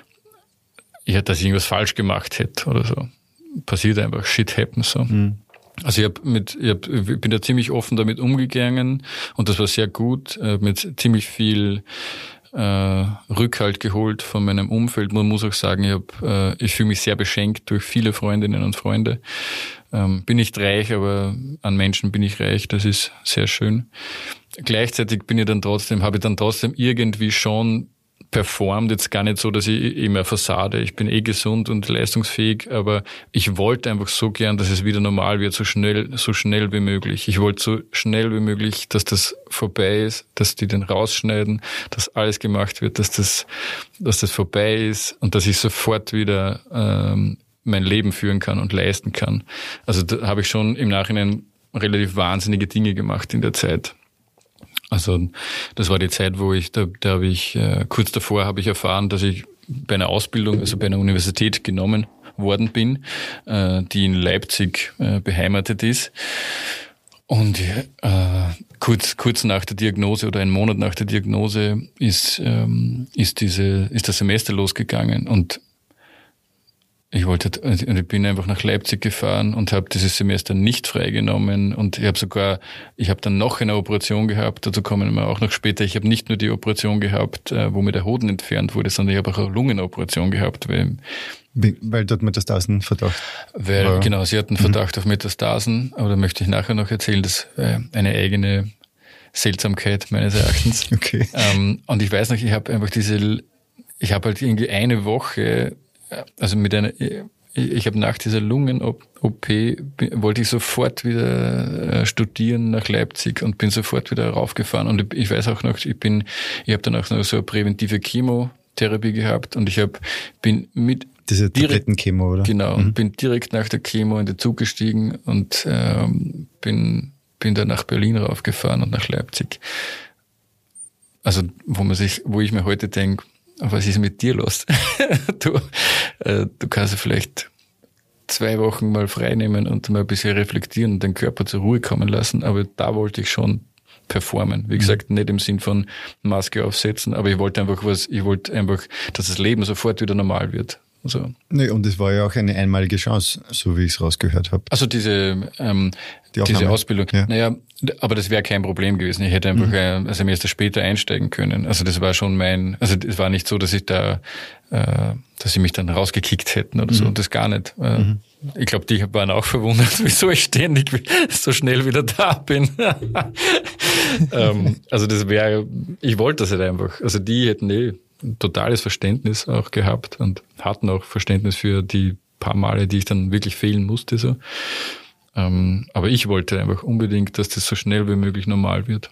ja, dass ich irgendwas falsch gemacht hätte oder so. Passiert einfach, shit happens so. Mhm. Also ich, hab mit, ich, hab, ich bin da ziemlich offen damit umgegangen und das war sehr gut. Ich habe mit ziemlich viel äh, Rückhalt geholt von meinem Umfeld. Man muss auch sagen, ich, hab, äh, ich fühle mich sehr beschenkt durch viele Freundinnen und Freunde. Ähm, bin nicht reich, aber an Menschen bin ich reich. Das ist sehr schön. Gleichzeitig bin ich dann trotzdem, habe ich dann trotzdem irgendwie schon performt, jetzt gar nicht so, dass ich immer versade. Ich bin eh gesund und leistungsfähig, aber ich wollte einfach so gern, dass es wieder normal wird, so schnell, so schnell wie möglich. Ich wollte so schnell wie möglich, dass das vorbei ist, dass die den rausschneiden, dass alles gemacht wird, dass das, dass das vorbei ist und dass ich sofort wieder ähm, mein Leben führen kann und leisten kann. Also da habe ich schon im Nachhinein relativ wahnsinnige Dinge gemacht in der Zeit. Also das war die Zeit, wo ich, da, da habe ich, äh, kurz davor habe ich erfahren, dass ich bei einer Ausbildung, also bei einer Universität genommen worden bin, äh, die in Leipzig äh, beheimatet ist. Und äh, kurz kurz nach der Diagnose oder einen Monat nach der Diagnose ist ähm, ist diese ist das Semester losgegangen und ich wollte, und ich bin einfach nach Leipzig gefahren und habe dieses Semester nicht freigenommen und ich habe sogar, ich habe dann noch eine Operation gehabt, dazu kommen wir auch noch später. Ich habe nicht nur die Operation gehabt, wo mir der Hoden entfernt wurde, sondern ich habe auch eine Lungenoperation gehabt, weil Weil dort Metastasen Verdacht. Weil, ja. Genau, sie hatten Verdacht mhm. auf Metastasen, aber da möchte ich nachher noch erzählen, das äh, eine eigene Seltsamkeit meines Erachtens. Okay. Ähm, und ich weiß noch, ich habe einfach diese, ich habe halt irgendwie eine Woche, also mit einer, ich habe nach dieser Lungen-O P wollte ich sofort wieder studieren nach Leipzig und bin sofort wieder raufgefahren. Und ich weiß auch noch, ich bin, ich habe dann auch noch so eine präventive Chemotherapie gehabt und ich habe, bin mit diese Tabletten-Chemo, oder? Genau, mhm. und bin direkt nach der Chemo in den Zug gestiegen und ähm, bin bin dann nach Berlin raufgefahren und nach Leipzig. Also wo man sich, wo ich mir heute denke, was ist mit dir los? du, äh, du kannst ja vielleicht zwei Wochen mal frei nehmen und mal ein bisschen reflektieren und den Körper zur Ruhe kommen lassen. Aber da wollte ich schon performen. Wie gesagt, nicht im Sinn von Maske aufsetzen, aber ich wollte einfach was, ich wollte einfach, dass das Leben sofort wieder normal wird. Also, nee, und es war ja auch eine einmalige Chance, so wie ich es rausgehört habe. also diese, ähm, Die diese Ausbildung, ja. naja, aber das wäre kein Problem gewesen. Ich hätte einfach Mhm. ein Semester später einsteigen können. Also das war schon mein, also es war nicht so, dass ich da, äh, dass sie mich dann rausgekickt hätten oder so, Mhm. und das gar nicht. Äh, Mhm. Ich glaube, die waren auch verwundert, wieso ich ständig so schnell wieder da bin. ähm, also das wäre, ich wollte das halt einfach. Also die hätten eh ein totales Verständnis auch gehabt und hatten auch Verständnis für die paar Male, die ich dann wirklich fehlen musste. So. Ähm, aber ich wollte einfach unbedingt, dass das so schnell wie möglich normal wird.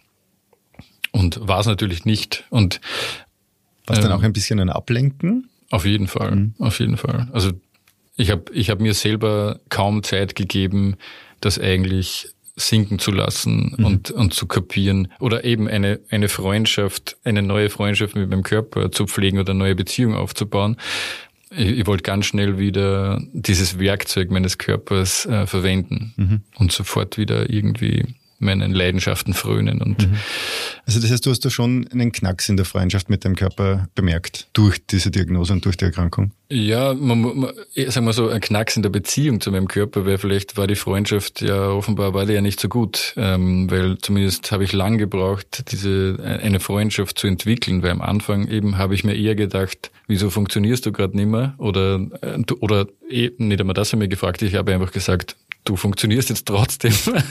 Und war es natürlich nicht. Und War es dann ähm, auch ein bisschen ein Ablenken? auf jeden Fall, Mhm. auf jeden Fall. Also ich habe ich hab mir selber kaum Zeit gegeben, das eigentlich sinken zu lassen Mhm. und, und zu kapieren oder eben eine, eine Freundschaft, eine neue Freundschaft mit meinem Körper zu pflegen oder eine neue Beziehung aufzubauen. Ich, ich wollte ganz schnell wieder dieses Werkzeug meines Körpers äh, verwenden Mhm. und sofort wieder irgendwie meinen Leidenschaften frönen. Und Mhm. Also das heißt, du hast da schon einen Knacks in der Freundschaft mit deinem Körper bemerkt, durch diese Diagnose und durch die Erkrankung? ja, man, man, sagen wir so, ein Knacks in der Beziehung zu meinem Körper, weil vielleicht war die Freundschaft ja offenbar war die ja nicht so gut, ähm, weil zumindest habe ich lang gebraucht, diese eine Freundschaft zu entwickeln, weil am Anfang eben habe ich mir eher gedacht, wieso funktionierst du gerade nicht mehr? Oder äh, du- oder eh, nicht einmal das haben wir gefragt, ich habe einfach gesagt, du funktionierst jetzt trotzdem.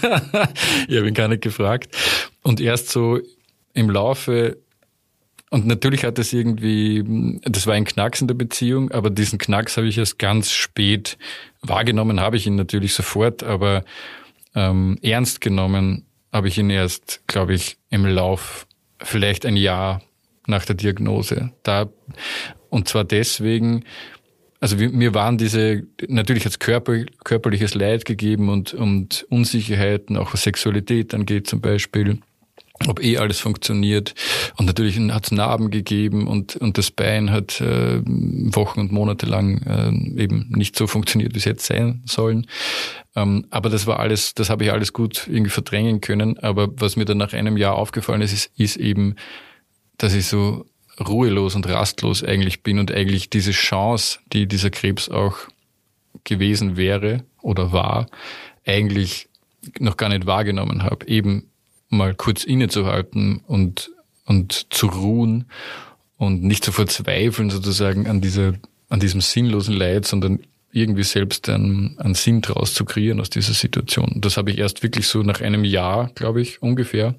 Ich habe ihn gar nicht gefragt. Und erst so im Laufe, und natürlich hat das irgendwie, das war ein Knacks in der Beziehung, aber diesen Knacks habe ich erst ganz spät wahrgenommen, habe ich ihn natürlich sofort, aber ähm, ernst genommen habe ich ihn erst, glaube ich, im Lauf vielleicht ein Jahr nach der Diagnose. Da, und zwar deswegen, also wir, mir waren diese, natürlich hat es Körper, körperliches Leid gegeben und, und Unsicherheiten, auch was Sexualität angeht zum Beispiel, ob eh alles funktioniert. Und natürlich hat es Narben gegeben und, und das Bein hat äh, Wochen und Monate lang äh, eben nicht so funktioniert, wie es jetzt sein sollen. Ähm, aber das war alles, das habe ich alles gut irgendwie verdrängen können. Aber was mir dann nach einem Jahr aufgefallen ist, ist, ist eben, dass ich so ruhelos und rastlos eigentlich bin und eigentlich diese Chance, die dieser Krebs auch gewesen wäre oder war, eigentlich noch gar nicht wahrgenommen habe. Eben mal kurz innezuhalten und, und zu ruhen und nicht zu verzweifeln sozusagen an dieser, an diesem sinnlosen Leid, sondern irgendwie selbst einen, einen Sinn draus zu kreieren aus dieser Situation. Das habe ich erst wirklich so nach einem Jahr, glaube ich, ungefähr,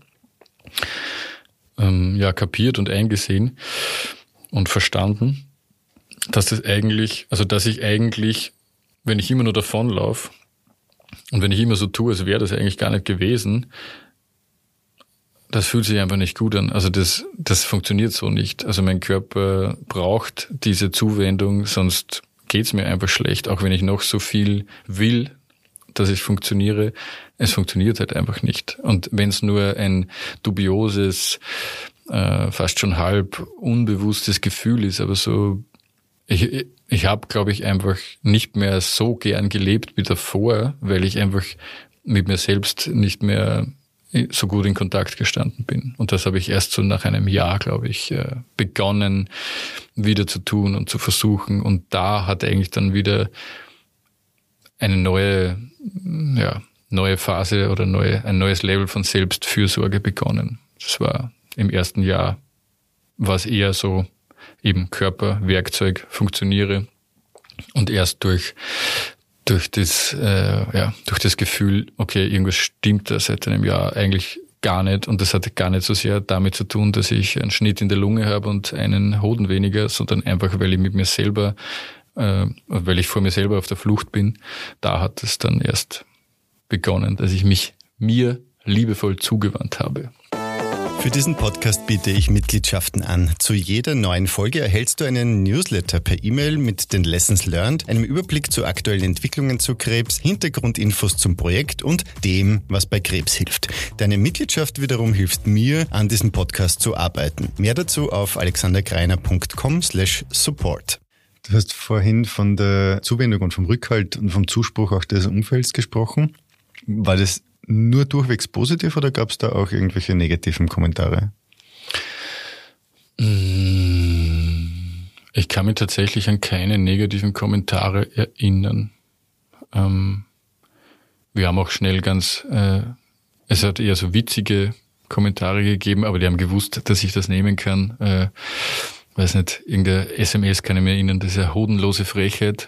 ähm, ja, kapiert und eingesehen und verstanden, dass das eigentlich, also dass ich eigentlich, wenn ich immer nur davonlaufe und wenn ich immer so tue, als wäre das eigentlich gar nicht gewesen, das fühlt sich einfach nicht gut an. Also das, das funktioniert so nicht. Also mein Körper braucht diese Zuwendung, sonst geht's mir einfach schlecht, auch wenn ich noch so viel will, dass ich funktioniere. Es funktioniert halt einfach nicht. Und wenn es nur ein dubioses, äh, fast schon halb unbewusstes Gefühl ist, aber so, ich, ich habe, glaube ich, einfach nicht mehr so gern gelebt wie davor, weil ich einfach mit mir selbst nicht mehr so gut in Kontakt gestanden bin. Und das habe ich erst so nach einem Jahr, glaube ich, begonnen wieder zu tun und zu versuchen. Und da hat eigentlich dann wieder eine neue, ja, neue Phase oder neue, ein neues Level von Selbstfürsorge begonnen. Das war im ersten Jahr, war es eher so eben Körper, Werkzeug, funktioniere. Und erst durch durch das, äh, ja, durch das Gefühl, okay, irgendwas stimmt da seit einem Jahr eigentlich gar nicht. Und das hatte gar nicht so sehr damit zu tun, dass ich einen Schnitt in der Lunge habe und einen Hoden weniger, sondern einfach, weil ich mit mir selber, äh, weil ich vor mir selber auf der Flucht bin. Da hat es dann erst begonnen, dass ich mich mir liebevoll zugewandt habe. Für diesen Podcast biete ich Mitgliedschaften an. Zu jeder neuen Folge erhältst du einen Newsletter per E-Mail mit den Lessons learned, einem Überblick zu aktuellen Entwicklungen zu Krebs, Hintergrundinfos zum Projekt und dem, was bei Krebs hilft. Deine Mitgliedschaft wiederum hilft mir, an diesem Podcast zu arbeiten. Mehr dazu auf alexandergreiner punkt com slash support. Du hast vorhin von der Zuwendung und vom Rückhalt und vom Zuspruch auch des Umfelds gesprochen. War das nur durchwegs positiv oder gab es da auch irgendwelche negativen Kommentare? Ich kann mich tatsächlich an keine negativen Kommentare erinnern. Ähm, wir haben auch schnell ganz, äh, es hat eher so witzige Kommentare gegeben, aber die haben gewusst, dass ich das nehmen kann. Äh, weiß nicht, irgendeine S M S kann ich mir erinnern, das ist eine hodenlose Frechheit.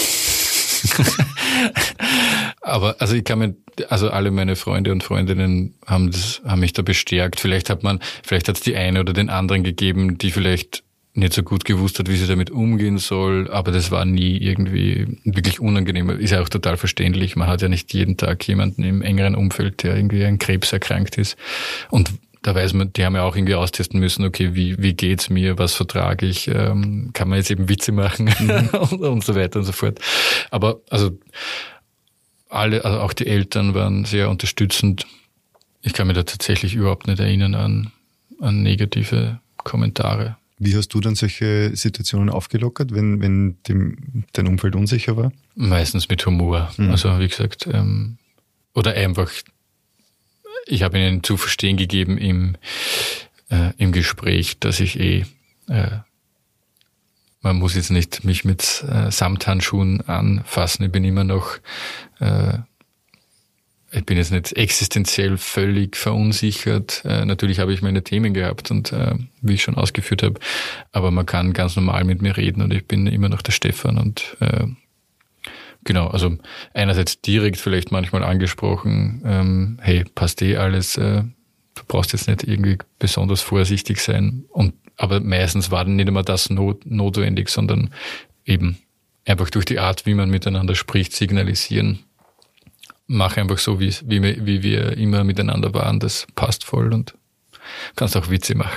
Aber also ich kann mir, also alle meine Freunde und Freundinnen haben das, haben mich da bestärkt. Vielleicht hat man, vielleicht hat es die eine oder den anderen gegeben, die vielleicht nicht so gut gewusst hat, wie sie damit umgehen soll, aber das war nie irgendwie wirklich unangenehm. Ist ja auch total verständlich. Man hat ja nicht jeden Tag jemanden im engeren Umfeld, der irgendwie an Krebs erkrankt ist. Und da weiß man, die haben ja auch irgendwie austesten müssen, okay, wie wie geht's mir, was vertrage ich, ähm, kann man jetzt eben Witze machen mhm. und, und so weiter und so fort. Aber also alle, also auch die Eltern waren sehr unterstützend. Ich kann mich da tatsächlich überhaupt nicht erinnern an an negative Kommentare. Wie hast du dann solche Situationen aufgelockert, wenn wenn dem, dein Umfeld unsicher war? Meistens mit Humor. Mhm. Also wie gesagt, ähm, oder einfach, ich habe ihnen zu verstehen gegeben im äh, im Gespräch, dass ich eh, äh, man muss jetzt nicht mich mit äh, Samthandschuhen anfassen. Ich bin immer noch, äh, ich bin jetzt nicht existenziell völlig verunsichert. Äh, natürlich habe ich meine Themen gehabt und äh, wie ich schon ausgeführt habe, aber man kann ganz normal mit mir reden und ich bin immer noch der Stefan und äh, genau, also einerseits direkt vielleicht manchmal angesprochen, ähm, hey, passt eh alles, äh, du brauchst jetzt nicht irgendwie besonders vorsichtig sein. Und aber meistens war dann nicht immer das not, notwendig, sondern eben einfach durch die Art, wie man miteinander spricht, signalisieren. Mach einfach so, wie, wie, wir, wie wir immer miteinander waren, das passt voll und kannst auch Witze machen.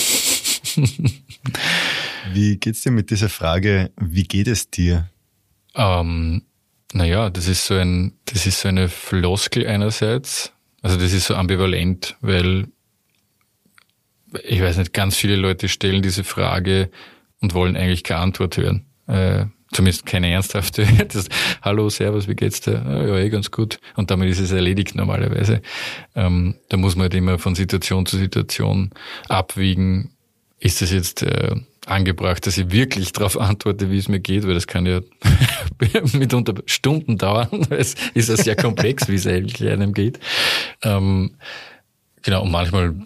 Wie geht's dir mit dieser Frage, wie geht es dir? Ähm, naja, das ist so ein, das ist so eine Floskel einerseits. Also das ist so ambivalent, weil ich weiß nicht, ganz viele Leute stellen diese Frage und wollen eigentlich keine Antwort hören. Äh, zumindest keine ernsthafte. Das, hallo, servus, wie geht's dir? Ja, eh ganz gut. Und damit ist es erledigt normalerweise. Ähm, da muss man halt immer von Situation zu Situation abwiegen. Ist es jetzt äh, angebracht, dass ich wirklich darauf antworte, wie es mir geht, weil das kann ja mitunter Stunden dauern, weil es ist ja sehr komplex, wie es eigentlich einem geht. Ähm, genau, und manchmal,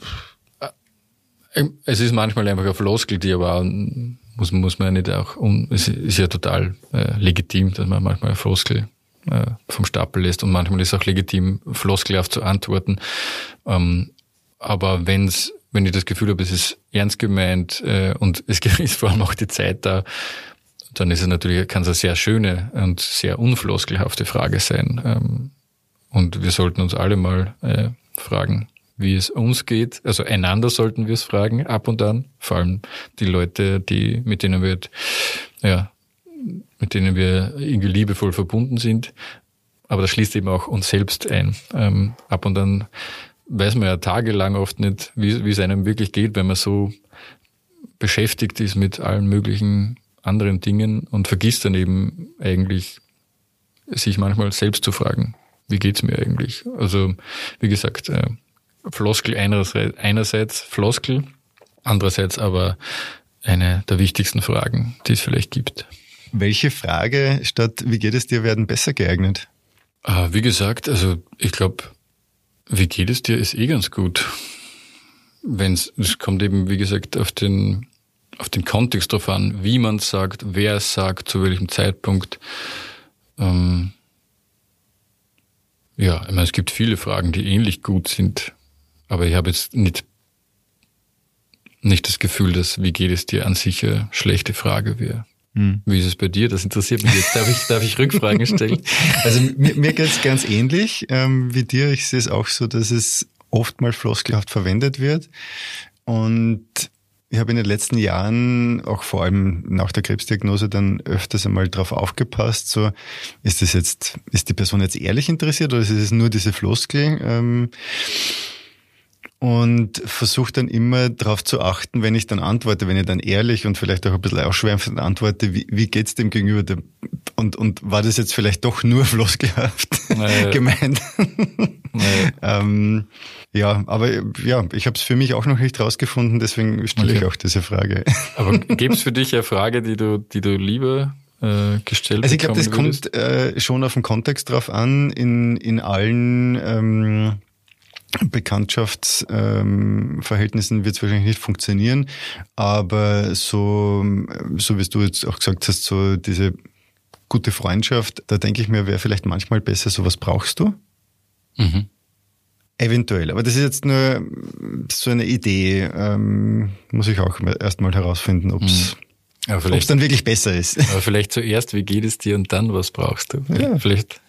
äh, es ist manchmal einfach eine Floskel, die aber auch, muss, muss man ja nicht auch, um, es ist ja total äh, legitim, dass man manchmal eine Floskel äh, vom Stapel lässt und manchmal ist es auch legitim, floskelhaft zu antworten. Ähm, aber wenn's wenn ich das Gefühl habe, es ist ernst gemeint äh, und es ist vor allem auch die Zeit da, dann ist es natürlich, kann es eine sehr schöne und sehr unfloskelhafte Frage sein. Ähm, und wir sollten uns alle mal äh, fragen, wie es uns geht. Also einander sollten wir es fragen, ab und an. Vor allem die Leute, die mit denen wir, ja, mit denen wir irgendwie liebevoll verbunden sind. Aber das schließt eben auch uns selbst ein. Ähm, ab und an weiß man ja tagelang oft nicht, wie, wie es einem wirklich geht, wenn man so beschäftigt ist mit allen möglichen anderen Dingen und vergisst dann eben eigentlich, sich manchmal selbst zu fragen, wie geht's mir eigentlich? Also, wie gesagt, äh, Floskel einerseits, einerseits Floskel, andererseits aber eine der wichtigsten Fragen, die es vielleicht gibt. Welche Frage statt wie geht es dir werden besser geeignet? Ah, wie gesagt, also ich glaube, wie geht es dir, ist eh ganz gut. Wenn's, es kommt eben, wie gesagt, auf den, auf den Kontext drauf an, wie man es sagt, wer es sagt, zu welchem Zeitpunkt. Ähm, ja, ich meine, es gibt viele Fragen, die ähnlich gut sind, aber ich habe jetzt nicht, nicht das Gefühl, dass wie geht es dir an sich eine schlechte Frage wäre. Hm. Wie ist es bei dir? Das interessiert mich jetzt. Darf ich, darf ich Rückfragen stellen? Also mir, mir geht's ganz ähnlich ähm, wie dir. Ich sehe es auch so, dass es oftmals floskelhaft verwendet wird. Und ich habe in den letzten Jahren, auch vor allem nach der Krebsdiagnose, dann öfters einmal drauf aufgepasst, so, ist das jetzt, ist die Person jetzt ehrlich interessiert oder ist es nur diese Floskel? Ähm, Und versuche dann immer darauf zu achten, wenn ich dann antworte, wenn ich dann ehrlich und vielleicht auch ein bisschen ausschweifend antworte, wie, wie geht's dem Gegenüber? Und, und war das jetzt vielleicht doch nur floskelhaft naja. gemeint? Ja, ähm, ja aber ja, ich habe es für mich auch noch nicht rausgefunden, deswegen stelle okay. ich auch diese Frage. Aber gibt es für dich eine Frage, die du, die du lieber äh, gestellt hast? Also ich glaube, das würdest? kommt äh, schon auf den Kontext drauf an. In, in allen ähm, Bekanntschaftsverhältnissen ähm, wird es wahrscheinlich nicht funktionieren, aber so, so wie du jetzt auch gesagt hast, so diese gute Freundschaft, da denke ich mir, wäre vielleicht manchmal besser, sowas brauchst du? Mhm. Eventuell, aber das ist jetzt nur so eine Idee, ähm, muss ich auch erstmal herausfinden, ob es mhm. dann wirklich besser ist. Aber vielleicht zuerst, wie geht es dir und dann, was brauchst du? Ja. Vielleicht.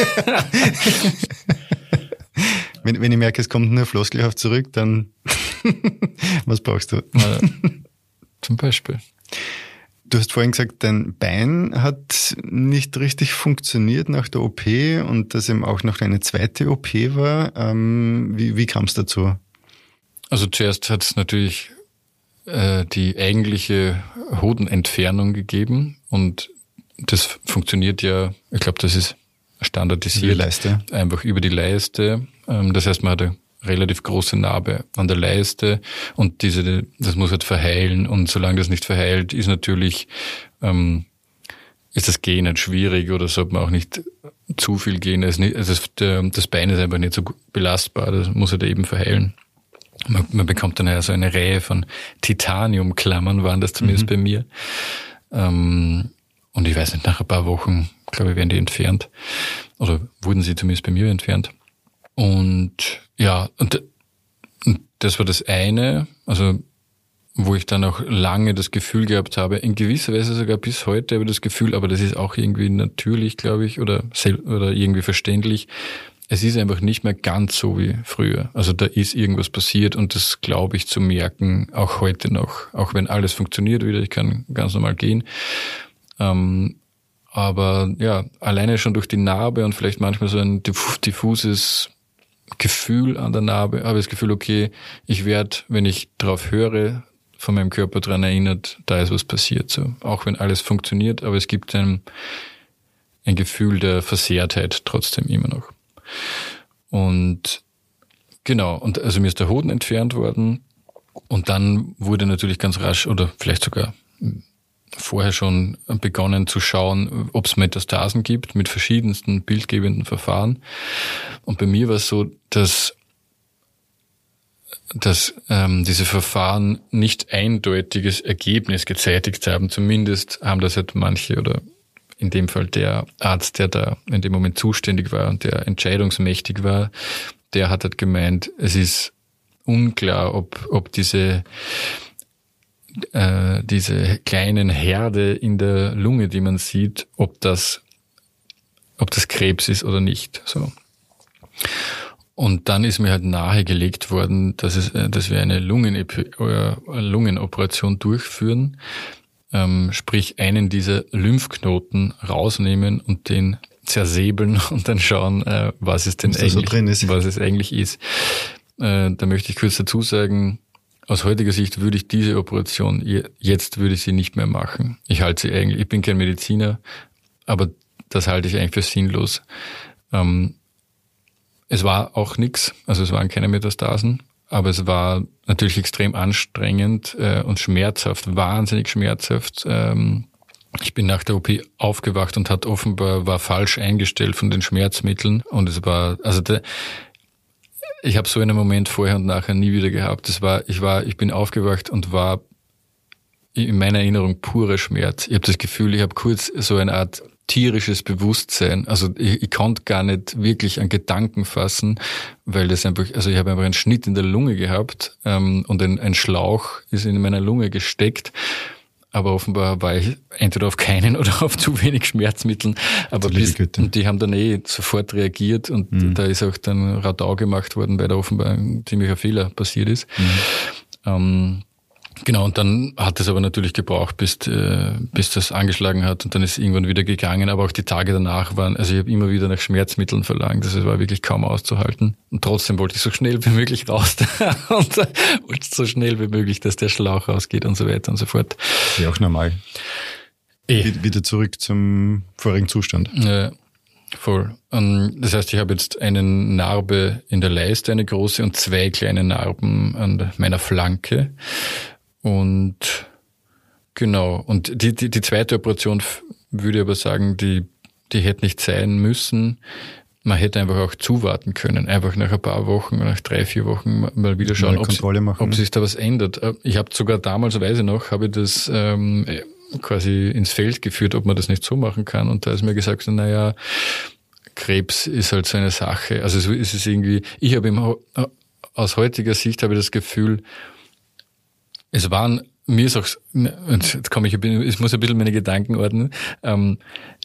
wenn, wenn ich merke, es kommt nur floskelhaft zurück, dann was brauchst du? Ja, zum Beispiel. Du hast vorhin gesagt, dein Bein hat nicht richtig funktioniert nach der O P und dass eben auch noch eine zweite O P war. Ähm, wie wie kam es dazu? Also zuerst hat es natürlich äh, die eigentliche Hodenentfernung gegeben und das funktioniert ja, ich glaube, das ist standardisiert. Über die Leiste. Einfach über die Leiste. Ähm, das heißt, man hatte relativ große Narbe an der Leiste und diese, das muss halt verheilen und solange das nicht verheilt, ist natürlich, ähm, ist das Gehen halt schwierig oder sollte man auch nicht zu viel gehen. Also das, das Bein ist einfach nicht so belastbar, das muss halt eben verheilen. Man, man bekommt dann ja so eine Reihe von Titaniumklammern, waren das zumindest mhm. bei mir. Ähm, und ich weiß nicht, nach ein paar Wochen, glaube ich, werden die entfernt. Oder wurden sie zumindest bei mir entfernt. Und ja, und das war das eine, also wo ich dann auch lange das Gefühl gehabt habe, in gewisser Weise sogar bis heute habe ich das Gefühl, aber das ist auch irgendwie natürlich, glaube ich, oder oder irgendwie verständlich. Es ist einfach nicht mehr ganz so wie früher. Also da ist irgendwas passiert und das glaube ich zu merken, auch heute noch, auch wenn alles funktioniert wieder, ich kann ganz normal gehen. Ähm, aber ja, alleine schon durch die Narbe und vielleicht manchmal so ein diffuses Gefühl an der Narbe, habe ich das Gefühl, okay, ich werde, wenn ich drauf höre, von meinem Körper daran erinnert, da ist was passiert. So, auch wenn alles funktioniert, aber es gibt ein, ein Gefühl der Versehrtheit trotzdem immer noch. Und genau, und also mir ist der Hoden entfernt worden und dann wurde natürlich ganz rasch oder vielleicht sogar vorher schon begonnen zu schauen, ob es Metastasen gibt mit verschiedensten bildgebenden Verfahren. Und bei mir war es so, dass, dass ähm, diese Verfahren nicht eindeutiges Ergebnis gezeitigt haben. Zumindest haben das halt manche oder in dem Fall der Arzt, der da in dem Moment zuständig war und der entscheidungsmächtig war, der hat halt gemeint, es ist unklar, ob, ob diese äh, diese kleinen Herde in der Lunge, die man sieht, ob das, ob das Krebs ist oder nicht. So. Und dann ist mir halt nahegelegt worden, dass es, dass wir eine Lungenep- oder Lungenoperation durchführen, ähm, sprich einen dieser Lymphknoten rausnehmen und den zersäbeln und dann schauen, äh, was es denn was eigentlich, so drin ist. was es eigentlich ist. Äh, da möchte ich kurz dazu sagen, aus heutiger Sicht würde ich diese Operation, jetzt würde ich sie nicht mehr machen. Ich halte sie eigentlich, ich bin kein Mediziner, aber das halte ich eigentlich für sinnlos. Ähm, es war auch nichts, also es waren keine Metastasen, aber es war natürlich extrem anstrengend äh, und schmerzhaft, wahnsinnig schmerzhaft. Ähm, ich bin nach der O P aufgewacht und hat offenbar, war falsch eingestellt von den Schmerzmitteln und es war, also der, ich habe so einen Moment vorher und nachher nie wieder gehabt. Das war, ich war, ich bin aufgewacht und war in meiner Erinnerung purer Schmerz. Ich habe das Gefühl, ich habe kurz so eine Art tierisches Bewusstsein. Also ich, ich konnte gar nicht wirklich an Gedanken fassen, weil das einfach, also ich habe einfach einen Schnitt in der Lunge gehabt ähm, und ein, ein Schlauch ist in meiner Lunge gesteckt. Aber offenbar war ich entweder auf keinen oder auf zu wenig Schmerzmitteln. Aber bis, und die haben dann eh sofort reagiert und mhm. da ist auch dann Radau gemacht worden, weil da offenbar ein ziemlicher Fehler passiert ist. Mhm. Ähm, genau, und dann hat es aber natürlich gebraucht, bis, äh, bis das angeschlagen hat und dann ist es irgendwann wieder gegangen. Aber auch die Tage danach waren, also ich habe immer wieder nach Schmerzmitteln verlangt. Das war wirklich kaum auszuhalten. Und trotzdem wollte ich so schnell wie möglich raus und wollte so schnell wie möglich, dass der Schlauch rausgeht und so weiter und so fort. Ja, auch normal. Eh. Wieder zurück zum vorigen Zustand. Ja, Voll. Das heißt, ich habe jetzt eine Narbe in der Leiste, eine große, und zwei kleine Narben an meiner Flanke. Und genau. Und die, die, die zweite Operation würde ich aber sagen, die, die hätte nicht sein müssen. Man hätte einfach auch zuwarten können. Einfach nach ein paar Wochen, nach drei, vier Wochen mal wieder schauen, ob, machen, ob sich da was ändert. Ich habe sogar damals, weiß ich noch, habe ich das ähm, quasi ins Feld geführt, ob man das nicht so machen kann. Und da ist mir gesagt, naja, Krebs ist halt so eine Sache. Also es ist irgendwie, ich habe immer, aus heutiger Sicht habe ich das Gefühl, es waren, mir ist auch, jetzt komme ich, ich muss ein bisschen meine Gedanken ordnen, ähm,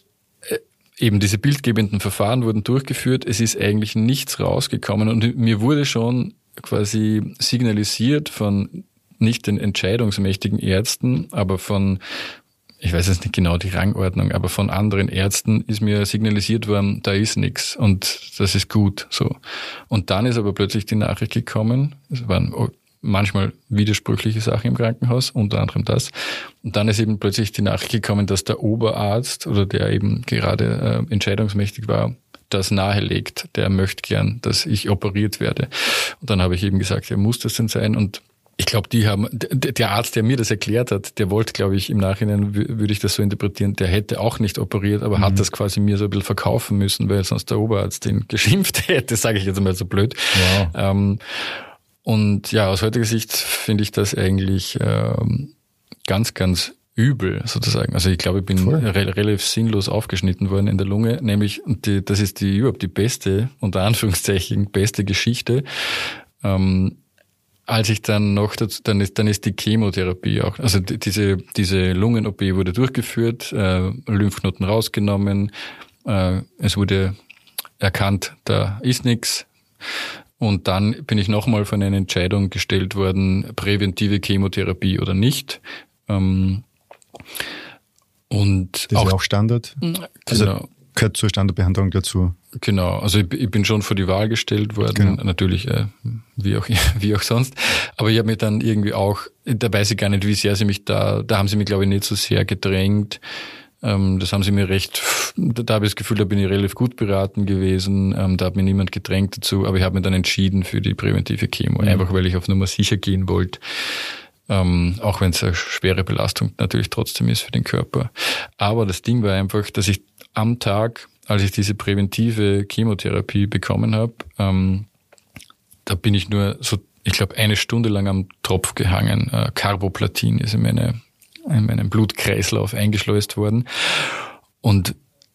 eben diese bildgebenden Verfahren wurden durchgeführt, es ist eigentlich nichts rausgekommen und mir wurde schon quasi signalisiert von nicht den entscheidungsmächtigen Ärzten, aber von, ich weiß jetzt nicht genau die Rangordnung, aber von anderen Ärzten ist mir signalisiert worden, da ist nichts und das ist gut so. Und dann ist aber plötzlich die Nachricht gekommen, es waren manchmal widersprüchliche Sachen im Krankenhaus, unter anderem das. Und dann ist eben plötzlich die Nachricht gekommen, dass der Oberarzt oder der eben gerade äh, entscheidungsmächtig war, das nahelegt. Der möchte gern, dass ich operiert werde. Und dann habe ich eben gesagt, ja, muss das denn sein? Und ich glaube, die haben, der Arzt, der mir das erklärt hat, der wollte, glaube ich, im Nachhinein würde ich das so interpretieren, der hätte auch nicht operiert, aber mhm. hat das quasi mir so ein bisschen verkaufen müssen, weil sonst der Oberarzt den geschimpft hätte, sage ich jetzt mal so blöd. Wow. Ähm, Und ja, aus heutiger Sicht finde ich das eigentlich ähm, ganz, ganz übel sozusagen. Also ich glaube, ich bin re- relativ sinnlos aufgeschnitten worden in der Lunge, nämlich, und die, das ist die überhaupt die beste, unter Anführungszeichen, beste Geschichte. Ähm, als ich dann noch, dazu, dann ist dann ist die Chemotherapie auch, also die, diese diese Lungen-O P wurde durchgeführt, äh, Lymphknoten rausgenommen, äh, es wurde erkannt, da ist nichts. Und dann bin ich nochmal vor eine Entscheidung gestellt worden, präventive Chemotherapie oder nicht. Und das ist auch, auch Standard? Genau. Also gehört zur Standardbehandlung dazu? Genau, also ich, ich bin schon vor die Wahl gestellt worden, genau. Natürlich äh, wie auch wie auch sonst. Aber ich habe mir dann irgendwie auch, da weiß ich gar nicht, wie sehr sie mich da, da haben sie mich glaube ich nicht so sehr gedrängt. Das haben sie mir recht, da habe ich das Gefühl, da bin ich relativ gut beraten gewesen, da hat mir niemand gedrängt dazu, aber ich habe mich dann entschieden für die präventive Chemo, mhm. einfach weil ich auf Nummer sicher gehen wollte, ähm, auch wenn es eine schwere Belastung natürlich trotzdem ist für den Körper. Aber das Ding war einfach, dass ich am Tag, als ich diese präventive Chemotherapie bekommen habe, ähm, da bin ich nur so, ich glaube, eine Stunde lang am Tropf gehangen. Äh, Carboplatin ist in meine in meinen Blutkreislauf eingeschleust worden. Und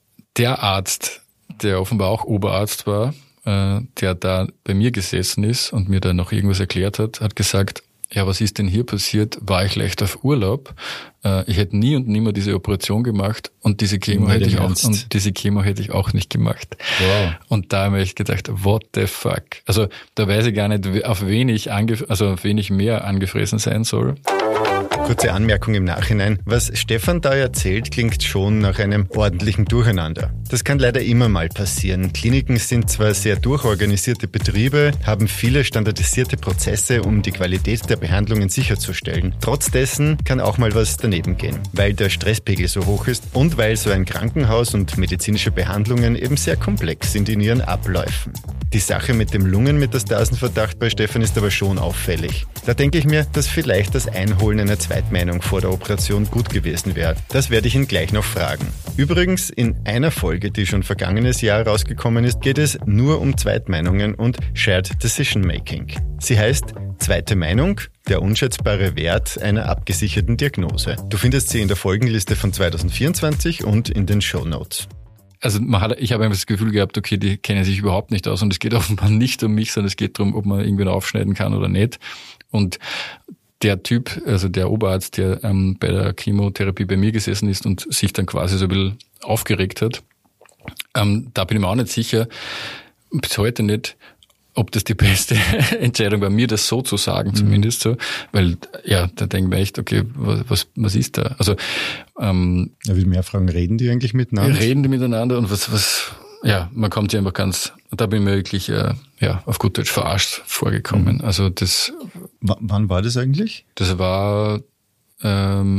der Arzt, der offenbar auch Oberarzt war, äh, der da bei mir gesessen ist und mir da noch irgendwas erklärt hat, hat gesagt, ja, was ist denn hier passiert? War ich leicht auf Urlaub? Äh, ich hätte nie und nimmer diese Operation gemacht und diese Chemo hätte ich auch, und diese Chemo hätte ich auch nicht gemacht. Wow. Und da habe ich gedacht, what the fuck? Also da weiß ich gar nicht, auf wen ich angef- also auf wen ich mehr angefressen sein soll. Kurze Anmerkung im Nachhinein. Was Stefan da erzählt, klingt schon nach einem ordentlichen Durcheinander. Das kann leider immer mal passieren. Kliniken sind zwar sehr durchorganisierte Betriebe, haben viele standardisierte Prozesse, um die Qualität der Behandlungen sicherzustellen. Trotz dessen kann auch mal was daneben gehen, weil der Stresspegel so hoch ist und weil so ein Krankenhaus und medizinische Behandlungen eben sehr komplex sind in ihren Abläufen. Die Sache mit dem Lungenmetastasenverdacht bei Stefan ist aber schon auffällig. Da denke ich mir, dass vielleicht das Einholen einer Zweitmeinung vor der Operation gut gewesen wäre. Das werde ich ihn gleich noch fragen. Übrigens, in einer Folge, die schon vergangenes Jahr rausgekommen ist, geht es nur um Zweitmeinungen und Shared Decision Making. Sie heißt Zweite Meinung, der unschätzbare Wert einer abgesicherten Diagnose. Du findest sie in der Folgenliste von zwanzig vierundzwanzig und in den Shownotes. Also man hat, ich habe einfach das Gefühl gehabt, okay, die kennen sich überhaupt nicht aus und es geht offenbar nicht um mich, sondern es geht darum, ob man irgendwen aufschneiden kann oder nicht. Und der Typ, also der Oberarzt, der ähm, bei der Chemotherapie bei mir gesessen ist und sich dann quasi so ein bisschen aufgeregt hat, ähm, da bin ich mir auch nicht sicher, bis heute nicht, ob das die beste Entscheidung war, mir das so zu sagen, zumindest mhm. so, weil ja, da denken wir echt, okay, was was, was ist da? Also ähm, ja, will mehr fragen, reden die eigentlich miteinander? Reden die miteinander und was was ja, man kommt sich einfach ganz, da bin ich mir wirklich äh, ja auf gut Deutsch verarscht vorgekommen. Mhm. Also das. W- wann war das eigentlich? Das war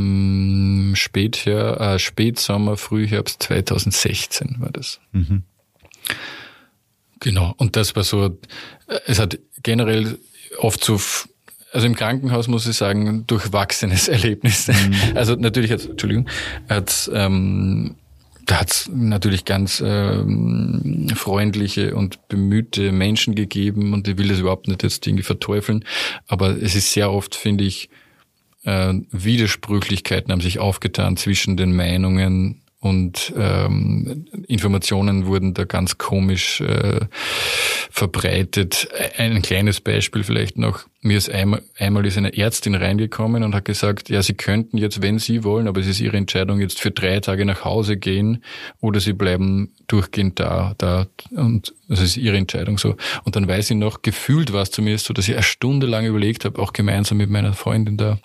ähm, Spätherbst, äh, Spätsommer, Frühherbst zweitausendsechzehn war das. Mhm. Genau, und das war so, es hat generell oft so, also im Krankenhaus muss ich sagen, durchwachsenes Erlebnis. Mhm. Also natürlich hat Entschuldigung, hat ähm, da hat es natürlich ganz ähm, freundliche und bemühte Menschen gegeben und ich will das überhaupt nicht jetzt irgendwie verteufeln, aber es ist sehr oft, finde ich, äh, Widersprüchlichkeiten haben sich aufgetan zwischen den Meinungen und ähm, Informationen wurden da ganz komisch äh, verbreitet. Ein kleines Beispiel vielleicht noch. Mir ist einmal, einmal ist eine Ärztin reingekommen und hat gesagt, ja, Sie könnten jetzt, wenn Sie wollen, aber es ist Ihre Entscheidung, jetzt für drei Tage nach Hause gehen oder Sie bleiben durchgehend da, da und das ist Ihre Entscheidung so. Und dann weiß ich noch, gefühlt war es zumindest so, dass ich eine Stunde lang überlegt habe, auch gemeinsam mit meiner Freundin da,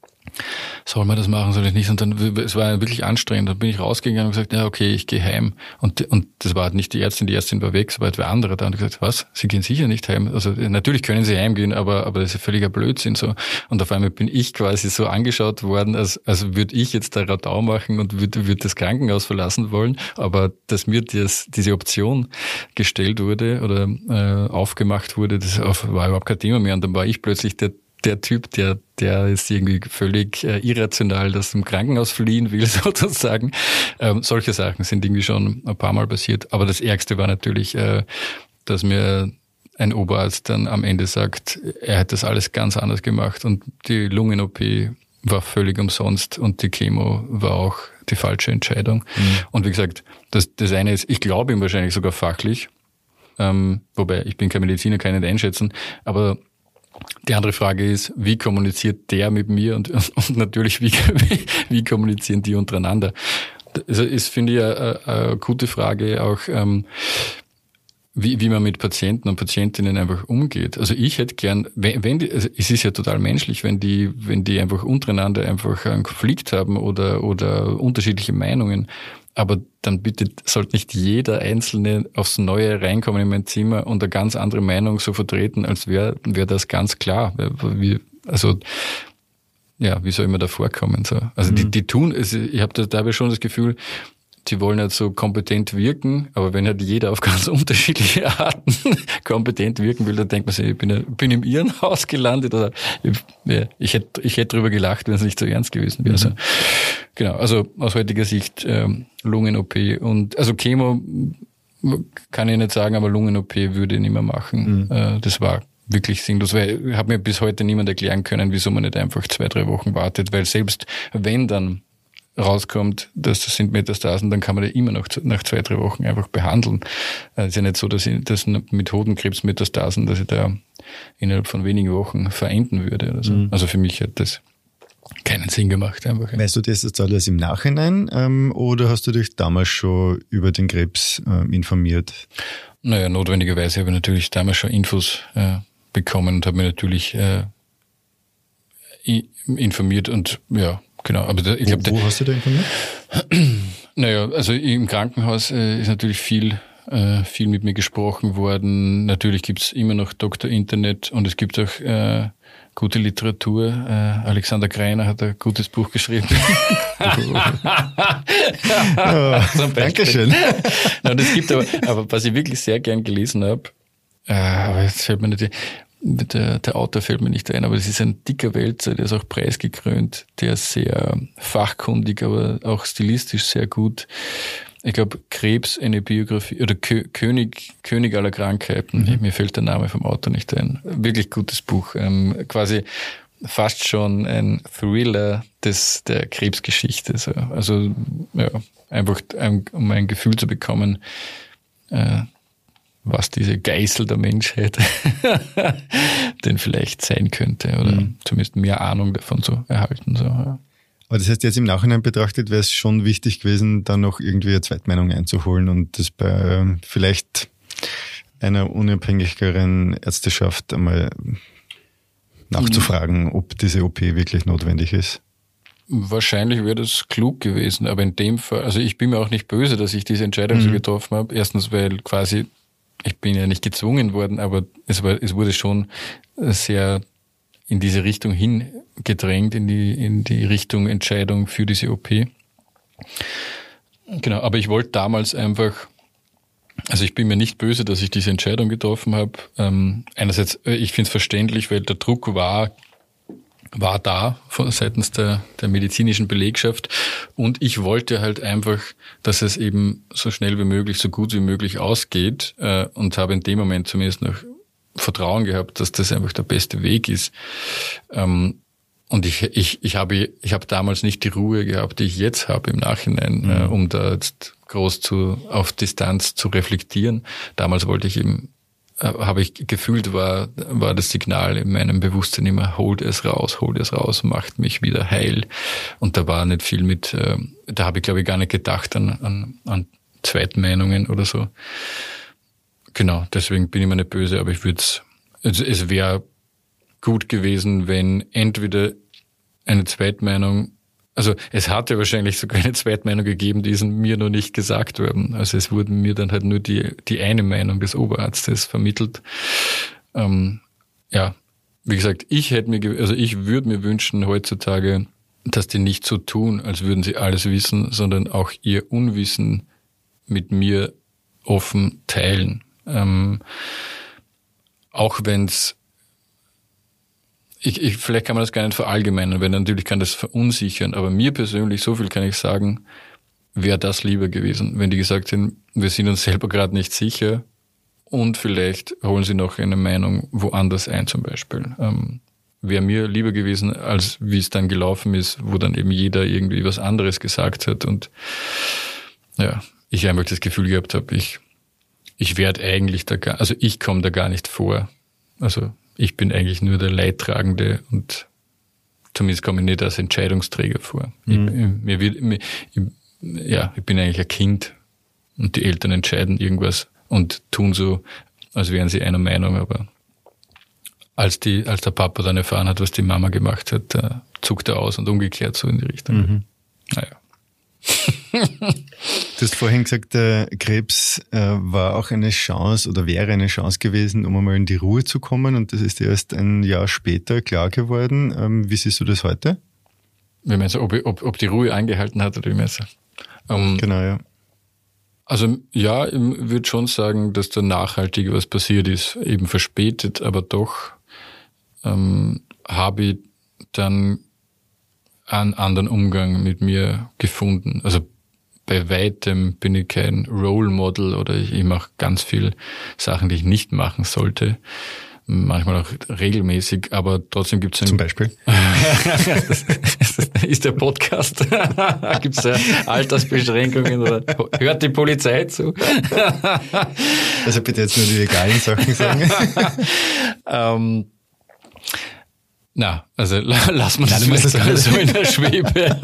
soll man das machen, soll ich nicht? Und dann, es war wirklich anstrengend. Dann bin ich rausgegangen und gesagt, ja, okay, ich gehe heim. Und, und das war halt nicht die Ärztin, die Ärztin war weg, es war halt wer andere da. Und ich gesagt, was? Sie gehen sicher nicht heim? Also, natürlich können Sie heimgehen, aber, aber das ist völliger Blödsinn, so. Und auf einmal bin ich quasi so angeschaut worden, als, als würde ich jetzt da Radau machen und würde, würde das Krankenhaus verlassen wollen. Aber dass mir das, diese Option gestellt wurde oder, äh, aufgemacht wurde, das war überhaupt kein Thema mehr. Und dann war ich plötzlich der, der Typ, der, der ist irgendwie völlig äh, irrational, das zum Krankenhaus fliehen will, sozusagen. Ähm, solche Sachen sind irgendwie schon ein paar Mal passiert. Aber das Ärgste war natürlich, äh, dass mir ein Oberarzt dann am Ende sagt, er hat das alles ganz anders gemacht und die Lungen-O P war völlig umsonst und die Chemo war auch die falsche Entscheidung. Mhm. Und wie gesagt, das, das eine ist, ich glaube ihm wahrscheinlich sogar fachlich, ähm, wobei ich bin kein Mediziner, kann ich nicht einschätzen, aber die andere Frage ist, wie kommuniziert der mit mir und, und natürlich, wie, wie kommunizieren die untereinander? Das ist, finde ich, eine, eine gute Frage auch, ähm, wie, wie man mit Patienten und Patientinnen einfach umgeht. Also ich hätte gern, wenn, wenn die, also es ist ja total menschlich, wenn die, wenn die einfach untereinander einfach einen Konflikt haben oder, oder unterschiedliche Meinungen. Aber dann bitte sollte nicht jeder Einzelne aufs Neue reinkommen in mein Zimmer und eine ganz andere Meinung so vertreten, als wäre wär das ganz klar. Wie, also, ja, wie soll man da vorkommen? So? Also mhm. die, die tun, also ich habe da dabei schon das Gefühl, die wollen halt so kompetent wirken, aber wenn halt jeder auf ganz unterschiedliche Arten kompetent wirken will, dann denkt man sich, ich bin, bin im Irrenhaus gelandet oder ich, ja, ich hätte ich hätte drüber gelacht, wenn es nicht so ernst gewesen wäre. Mhm. Also, genau, also aus heutiger Sicht ähm, Lungen-O P und also Chemo kann ich nicht sagen, aber Lungen-O P würde ich nicht mehr machen. Mhm. Äh, das war wirklich sinnlos, weil ich habe mir bis heute niemand erklären können, wieso man nicht einfach zwei, drei Wochen wartet, weil selbst wenn dann rauskommt, dass das sind Metastasen, dann kann man ja immer noch nach zwei, drei Wochen einfach behandeln. Es ist ja nicht so, dass ich das mit Hodenkrebsmetastasen, dass ich da innerhalb von wenigen Wochen verenden würde oder so. Mhm. Also für mich hat das keinen Sinn gemacht einfach. Weißt du das jetzt alles im Nachhinein ähm, oder hast du dich damals schon über den Krebs ähm, informiert? Naja, notwendigerweise habe ich natürlich damals schon Infos äh, bekommen und habe mich natürlich äh, informiert und ja, genau, aber da, ich glaube, wo, wo hast du da informiert? Naja, also im Krankenhaus äh, ist natürlich viel, äh, viel mit mir gesprochen worden. Natürlich gibt's immer noch Doktor Internet und es gibt auch äh, gute Literatur. Äh, Alexander Greiner hat ein gutes Buch geschrieben. ja, Dankeschön. Nein, das gibt aber, aber was ich wirklich sehr gern gelesen habe, äh, aber jetzt fällt mir nicht. Der, der Autor fällt mir nicht ein, aber es ist ein dicker Wälzer, der ist auch preisgekrönt, der ist sehr fachkundig, aber auch stilistisch sehr gut. Ich glaube, Krebs, eine Biografie, oder Kö- König, König aller Krankheiten, mhm. mir fällt der Name vom Autor nicht ein. Wirklich gutes Buch, ähm, quasi fast schon ein Thriller des, der Krebsgeschichte. So. Also, ja, einfach ein, um ein Gefühl zu bekommen, äh, was diese Geißel der Menschheit denn vielleicht sein könnte oder mhm. zumindest mehr Ahnung davon zu erhalten. So, ja. Aber das heißt, jetzt im Nachhinein betrachtet wäre es schon wichtig gewesen, da noch irgendwie eine Zweitmeinung einzuholen und das bei ähm, vielleicht einer unabhängigeren Ärzteschaft einmal nachzufragen, mhm. ob diese O P wirklich notwendig ist. Wahrscheinlich wäre das klug gewesen, aber in dem Fall, also ich bin mir auch nicht böse, dass ich diese Entscheidung mhm. so getroffen habe. Erstens, weil quasi ich bin ja nicht gezwungen worden, aber es war, es wurde schon sehr in diese Richtung hingedrängt, in die, in die Richtung Entscheidung für diese O P. Genau, aber ich wollte damals einfach Also ich bin mir nicht böse, dass ich diese Entscheidung getroffen habe. Ähm, einerseits, ich finde es verständlich, weil der Druck war war da von seitens der, der medizinischen Belegschaft und ich wollte halt einfach, dass es eben so schnell wie möglich, so gut wie möglich ausgeht äh, und habe in dem Moment zumindest noch Vertrauen gehabt, dass das einfach der beste Weg ist. Ähm, und ich ich ich habe ich habe damals nicht die Ruhe gehabt, die ich jetzt habe im Nachhinein, mhm. äh, um da jetzt groß zu auf Distanz zu reflektieren. Damals wollte ich eben habe ich gefühlt, war war das Signal in meinem Bewusstsein immer, holt es raus, holt es raus, macht mich wieder heil. Und da war nicht viel mit, äh, da habe ich glaube ich gar nicht gedacht an, an, an Zweitmeinungen oder so. Genau, deswegen bin ich mir nicht böse, aber ich würde es, es, es wäre gut gewesen, wenn entweder eine Zweitmeinung, also es hatte wahrscheinlich sogar eine Zweitmeinung gegeben, die ist mir noch nicht gesagt worden. Also es wurde mir dann halt nur die die eine Meinung des Oberarztes vermittelt. Ähm, ja, wie gesagt, ich hätte mir, also ich würde mir wünschen heutzutage, dass die nicht so tun, als würden sie alles wissen, sondern auch ihr Unwissen mit mir offen teilen. Ähm, auch wenn's Ich, ich, vielleicht kann man das gar nicht verallgemeinern, weil natürlich kann das verunsichern, aber mir persönlich, so viel kann ich sagen, wäre das lieber gewesen, wenn die gesagt hätten, wir sind uns selber gerade nicht sicher und vielleicht holen sie noch eine Meinung woanders ein zum Beispiel. Ähm, wäre mir lieber gewesen, als wie es dann gelaufen ist, wo dann eben jeder irgendwie was anderes gesagt hat und ja, ich einfach das Gefühl gehabt habe, ich, ich werde eigentlich da gar, also ich komme da gar nicht vor, also ich bin eigentlich nur der Leidtragende und zumindest komme ich nicht als Entscheidungsträger vor. Mhm. Ich, mir wird, mir, ich, ja, ich bin eigentlich ein Kind und die Eltern entscheiden irgendwas und tun so, als wären sie einer Meinung, aber als die, als der Papa dann erfahren hat, was die Mama gemacht hat, da zuckt er aus und umgekehrt so in die Richtung. Mhm. Naja. Du hast vorhin gesagt, der Krebs äh, war auch eine Chance oder wäre eine Chance gewesen, um einmal in die Ruhe zu kommen und das ist erst ein Jahr später klar geworden. Ähm, wie siehst du das heute? Wie meinst du, ob, ob, ob die Ruhe angehalten hat oder wie meinst du? Ähm, genau, ja. Also ja, ich würde schon sagen, dass da nachhaltig was passiert ist, eben verspätet, aber doch ähm, habe ich dann einen anderen Umgang mit mir gefunden. Also bei weitem bin ich kein Role Model oder ich, ich mache ganz viel Sachen, die ich nicht machen sollte. Manchmal auch regelmäßig, aber trotzdem gibt es einen... Zum Beispiel? das, das ist der Podcast. Gibt es ja Altersbeschränkungen oder hört die Polizei zu? Also bitte jetzt nur die legalen Sachen sagen. ähm, Na, also lass mal das jetzt alles so in der Schwebe.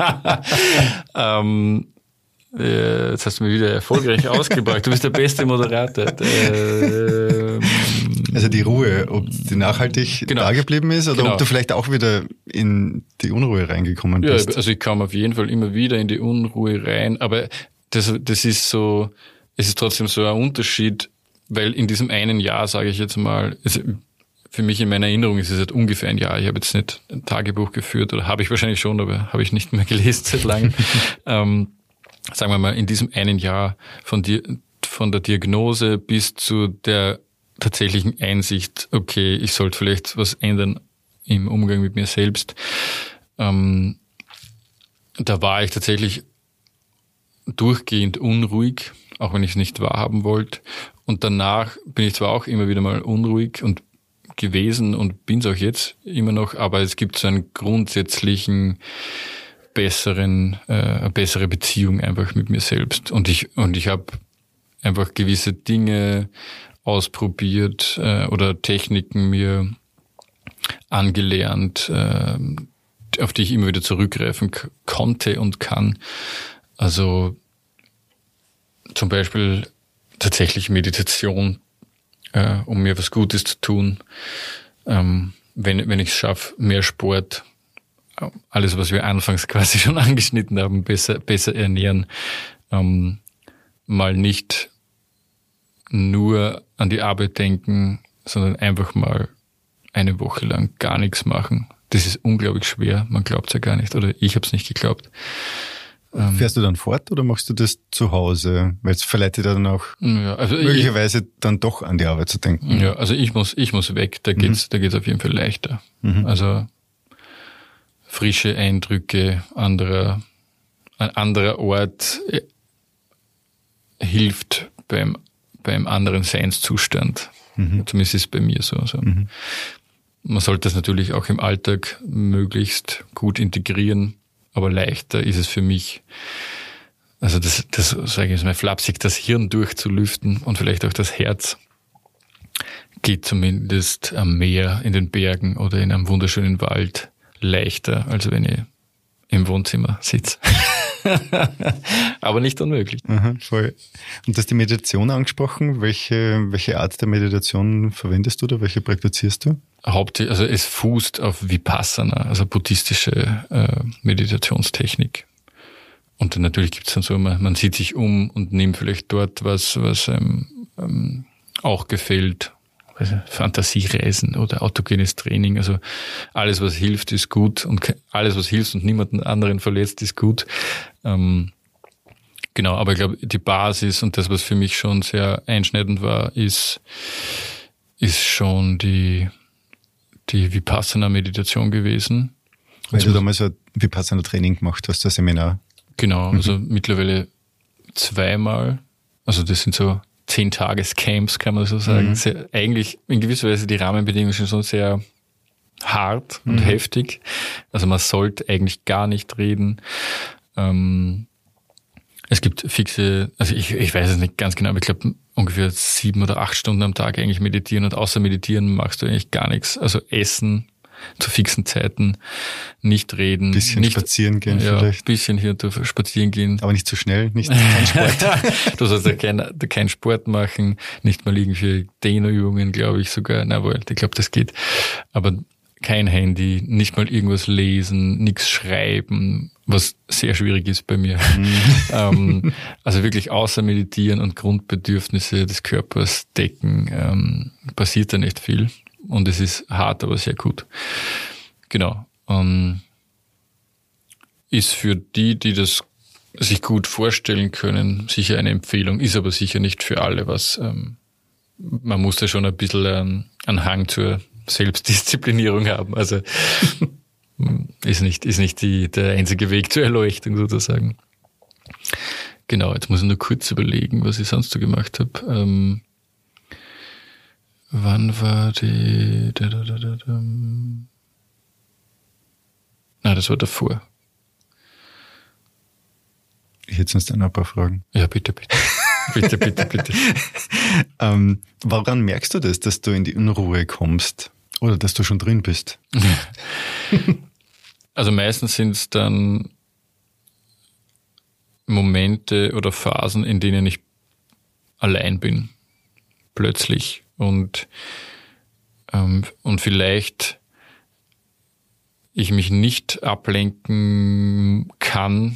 ähm, äh, jetzt hast du mich wieder erfolgreich ausgebracht. Du bist der beste Moderator. Äh, also die Ruhe, ob die nachhaltig genau. da geblieben ist oder genau. ob du vielleicht auch wieder in die Unruhe reingekommen bist. Ja, also ich kam auf jeden Fall immer wieder in die Unruhe rein, aber das, das ist so, es ist trotzdem so ein Unterschied, weil in diesem einen Jahr, sage ich jetzt mal, es, für mich in meiner Erinnerung ist es halt ungefähr ein Jahr. Ich habe jetzt nicht ein Tagebuch geführt oder habe ich wahrscheinlich schon, aber habe ich nicht mehr gelesen seit langem. ähm, sagen wir mal, in diesem einen Jahr von, die, von der Diagnose bis zu der tatsächlichen Einsicht, okay, ich sollte vielleicht was ändern im Umgang mit mir selbst. Ähm, da war ich tatsächlich durchgehend unruhig, auch wenn ich es nicht wahrhaben wollte. Und danach bin ich zwar auch immer wieder mal unruhig und gewesen und bin es auch jetzt immer noch, aber es gibt so einen grundsätzlichen besseren, äh, eine bessere Beziehung einfach mit mir selbst. Und ich und ich habe einfach gewisse Dinge ausprobiert äh, oder Techniken mir angelernt, äh, auf die ich immer wieder zurückgreifen k- konnte und kann. Also zum Beispiel tatsächlich Meditation, äh, um mir was Gutes zu tun. Ähm, wenn wenn ich es schaffe, mehr Sport, alles, was wir anfangs quasi schon angeschnitten haben, besser besser ernähren, ähm, mal nicht nur an die Arbeit denken, sondern einfach mal eine Woche lang gar nichts machen. Das ist unglaublich schwer, man glaubt es ja gar nicht, oder ich habe es nicht geglaubt. Ähm, Fährst du dann fort oder machst du das zu Hause? Weil es verleitet ja dann auch ja, also möglicherweise ich, dann doch an die Arbeit zu denken. Ja, also ich muss, ich muss weg, da geht's, mhm. da geht's auf jeden Fall leichter. Mhm. Also frische Eindrücke, anderer, ein anderer Ort hilft beim, beim anderen Seinszustand. Mhm. Zumindest ist es bei mir so. Also. Mhm. Man sollte das natürlich auch im Alltag möglichst gut integrieren, aber leichter ist es für mich, also das, das sage ich jetzt mal flapsig, das Hirn durchzulüften und vielleicht auch das Herz geht zumindest am Meer, in den Bergen oder in einem wunderschönen Wald leichter, als wenn ich im Wohnzimmer sitze. Aber nicht unmöglich. Aha, voll. Und du hast die Meditation angesprochen. Welche, welche Art der Meditation verwendest du oder welche praktizierst du? Hauptsächlich, also es fußt auf Vipassana, also buddhistische äh, Meditationstechnik. Und dann natürlich gibt's dann so, man, man sieht sich um und nimmt vielleicht dort was, was einem ähm, auch gefällt. Also Fantasiereisen oder autogenes Training. Also alles, was hilft, ist gut und alles, was hilft und niemanden anderen verletzt, ist gut. Ähm, genau, aber ich glaube, die Basis und das, was für mich schon sehr einschneidend war, ist, ist schon die die Vipassana-Meditation gewesen. Weil also, du damals ein Vipassana-Training gemacht hast, das Seminar. Genau, mhm. also mittlerweile zweimal. Also das sind so zehn Tages-Camps, kann man so sagen. Mhm. Sehr, eigentlich in gewisser Weise die Rahmenbedingungen sind schon sehr hart und mhm. heftig. Also man sollte eigentlich gar nicht reden. Ähm, es gibt fixe, also ich, ich weiß es nicht ganz genau, aber ich glaube ungefähr sieben oder acht Stunden am Tag eigentlich meditieren und außer meditieren machst du eigentlich gar nichts. Also essen zu fixen Zeiten, nicht reden. Bisschen nicht, spazieren gehen ja, vielleicht. Bisschen hier spazieren gehen. Aber nicht zu schnell, nicht kein Sport. Du sollst ja kein, kein Sport machen, nicht mal irgendwie Dehnübungen, glaube ich sogar. Na wohl, ich glaube, das geht. Aber kein Handy, nicht mal irgendwas lesen, nichts schreiben, was sehr schwierig ist bei mir. Mhm. ähm, also wirklich außer meditieren und Grundbedürfnisse des Körpers decken, ähm, passiert da nicht viel. Und es ist hart, aber sehr gut. Genau. Ähm, ist für die, die das sich gut vorstellen können, sicher eine Empfehlung, ist aber sicher nicht für alle was. Ähm, man muss da schon ein bisschen ähm, einen Hang zur Selbstdisziplinierung haben. Also ist nicht, ist nicht die, der einzige Weg zur Erleuchtung sozusagen. Genau, jetzt muss ich nur kurz überlegen, was ich sonst so gemacht habe. Ähm, wann war die... Da, da, da, da, da. Na, das war davor. Ich hätte sonst noch ein paar Fragen. Ja, bitte, bitte. Bitte, bitte, bitte. ähm, woran merkst du das, dass du in die Unruhe kommst? Oder dass du schon drin bist? Also meistens sind es dann Momente oder Phasen, in denen ich allein bin. Plötzlich. Und, ähm, und vielleicht ich mich nicht ablenken kann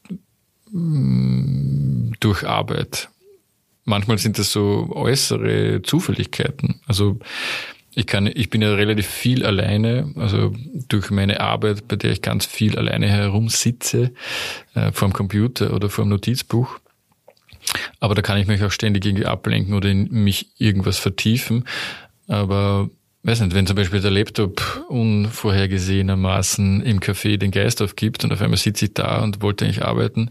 durch Arbeit. Manchmal sind das so äußere Zufälligkeiten. Also ich kann, ich bin ja relativ viel alleine, also durch meine Arbeit, bei der ich ganz viel alleine herumsitze, äh, vor dem Computer oder vor dem Notizbuch. Aber da kann ich mich auch ständig irgendwie ablenken oder in mich irgendwas vertiefen. Aber weiß nicht, wenn zum Beispiel der Laptop unvorhergesehenermaßen im Café den Geist aufgibt und auf einmal sitze ich da und wollte eigentlich arbeiten,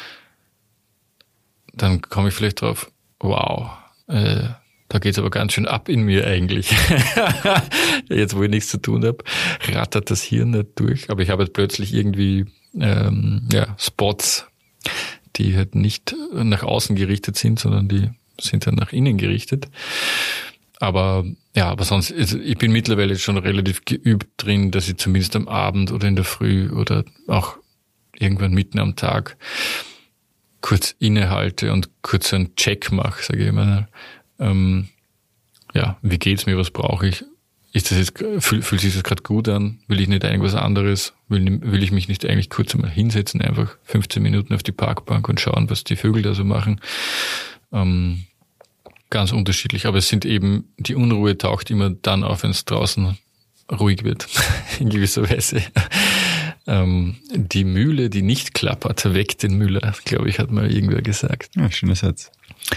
dann komme ich vielleicht drauf, wow, äh, da geht's aber ganz schön ab in mir eigentlich. Jetzt, wo ich nichts zu tun habe, rattert das Hirn nicht durch. Aber ich habe jetzt plötzlich irgendwie ähm, ja, Spots, die halt nicht nach außen gerichtet sind, sondern die sind dann nach innen gerichtet. Aber ja, aber sonst, ich bin mittlerweile schon relativ geübt drin, dass ich zumindest am Abend oder in der Früh oder auch irgendwann mitten am Tag kurz innehalte und kurz einen Check mache, sage ich immer. Ähm, ja, wie geht's mir, was brauche ich? Ist das jetzt, fühl, fühlt sich das gerade gut an? Will ich nicht irgendwas anderes? Will, will ich mich nicht eigentlich kurz einmal hinsetzen, einfach fünfzehn Minuten auf die Parkbank und schauen, was die Vögel da so machen? Ähm, ganz unterschiedlich, aber es sind eben, die Unruhe taucht immer dann auf, wenn es draußen ruhig wird, in gewisser Weise. ähm, die Mühle, die nicht klappert, weckt den Müller, glaube ich, hat mal irgendwer gesagt. Ja, schöner Satz.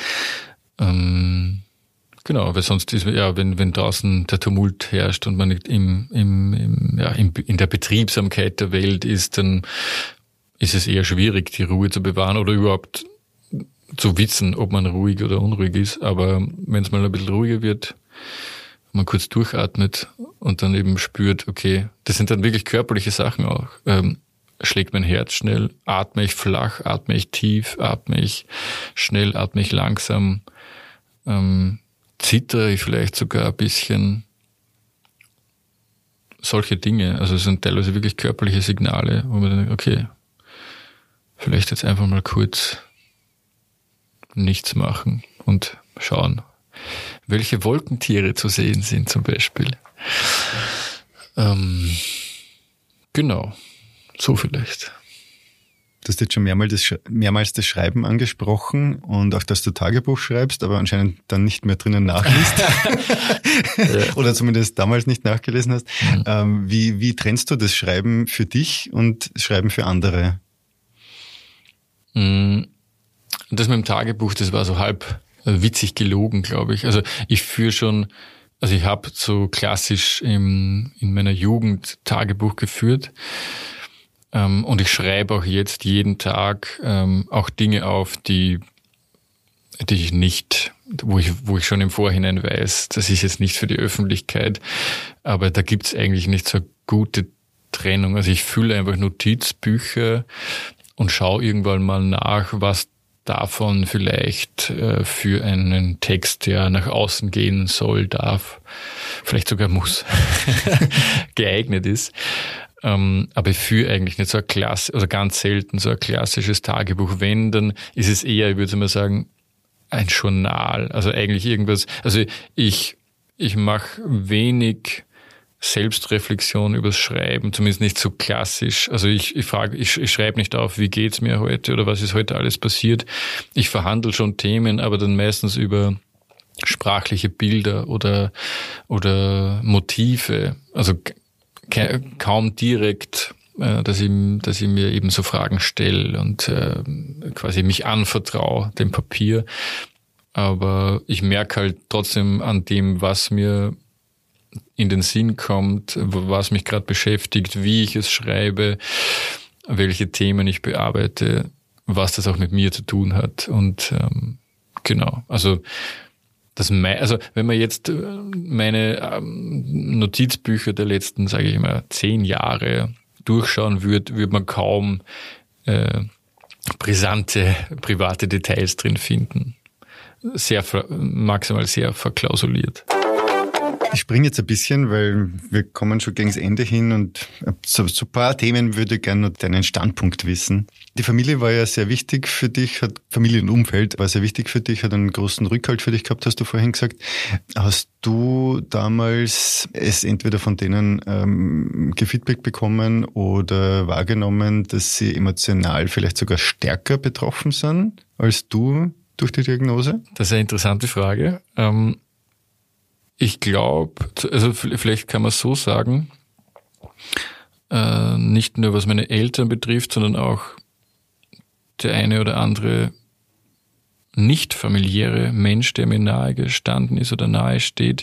Ähm, genau, weil sonst ist, ja, wenn, wenn draußen der Tumult herrscht und man nicht im, im, im, ja, im, in der Betriebsamkeit der Welt ist, dann ist es eher schwierig, die Ruhe zu bewahren oder überhaupt zu wissen, ob man ruhig oder unruhig ist. Aber wenn es mal ein bisschen ruhiger wird, man kurz durchatmet und dann eben spürt, okay, das sind dann wirklich körperliche Sachen auch. Ähm, schlägt mein Herz schnell, atme ich flach, atme ich tief, atme ich schnell, atme ich langsam, ähm, zittere ich vielleicht sogar ein bisschen. Solche Dinge, also es sind teilweise wirklich körperliche Signale, wo man dann denkt, okay, vielleicht jetzt einfach mal kurz nichts machen und schauen, welche Wolkentiere zu sehen sind zum Beispiel. Ähm, genau, so vielleicht. Du hast jetzt schon mehrmals das, mehrmals das Schreiben angesprochen und auch, dass du Tagebuch schreibst, aber anscheinend dann nicht mehr drinnen nachliest. Ja. Oder zumindest damals nicht nachgelesen hast. Mhm. Ähm, wie, wie trennst du das Schreiben für dich und Schreiben für andere? Das mit dem Tagebuch, das war so halb witzig gelogen, glaube ich. Also ich führe schon, also ich habe so klassisch im, in meiner Jugend Tagebuch geführt. Ähm, und ich schreibe auch jetzt jeden Tag ähm, auch Dinge auf, die, die ich nicht, wo ich, wo ich schon im Vorhinein weiß, das ist jetzt nicht für die Öffentlichkeit, aber da gibt's eigentlich nicht so eine gute Trennung. Also ich fülle einfach Notizbücher und schaue irgendwann mal nach, was davon vielleicht äh, für einen Text, der nach außen gehen soll, darf, vielleicht sogar muss, geeignet ist. Ähm, aber ich führe eigentlich nicht so ein Klass, oder ganz selten so ein klassisches Tagebuch. Wenn, dann ist es eher, ich würde mal sagen, ein Journal. Also eigentlich irgendwas, also ich, ich mache wenig Selbstreflexion übers Schreiben, zumindest nicht so klassisch. Also ich, ich frage, ich, ich schreibe nicht auf, wie geht's mir heute oder was ist heute alles passiert. Ich verhandle schon Themen, aber dann meistens über sprachliche Bilder oder, oder Motive. Also kaum direkt, äh, dass ich, dass ich mir eben so Fragen stelle und äh, quasi mich anvertraue dem Papier. Aber ich merke halt trotzdem an dem, was mir in den Sinn kommt, was mich gerade beschäftigt, wie ich es schreibe, welche Themen ich bearbeite, was das auch mit mir zu tun hat. Und ähm, genau, also das, also wenn man jetzt meine Notizbücher der letzten, sage ich mal, zehn Jahre durchschauen würde, würde man kaum äh, brisante private Details drin finden. Sehr maximal sehr verklausuliert. Ich springe jetzt ein bisschen, weil wir kommen schon gegen das Ende hin und so, so ein paar Themen würde ich gerne noch deinen Standpunkt wissen. Die Familie war ja sehr wichtig für dich, hat Familienumfeld war sehr wichtig für dich, hat einen großen Rückhalt für dich gehabt, hast du vorhin gesagt. Hast du damals es entweder von denen ähm, gefeedback bekommen oder wahrgenommen, dass sie emotional vielleicht sogar stärker betroffen sind als du durch die Diagnose? Das ist eine interessante Frage. Ähm Ich glaube, also vielleicht kann man so sagen, äh, nicht nur was meine Eltern betrifft, sondern auch der eine oder andere nicht familiäre Mensch, der mir nahe gestanden ist oder nahe steht,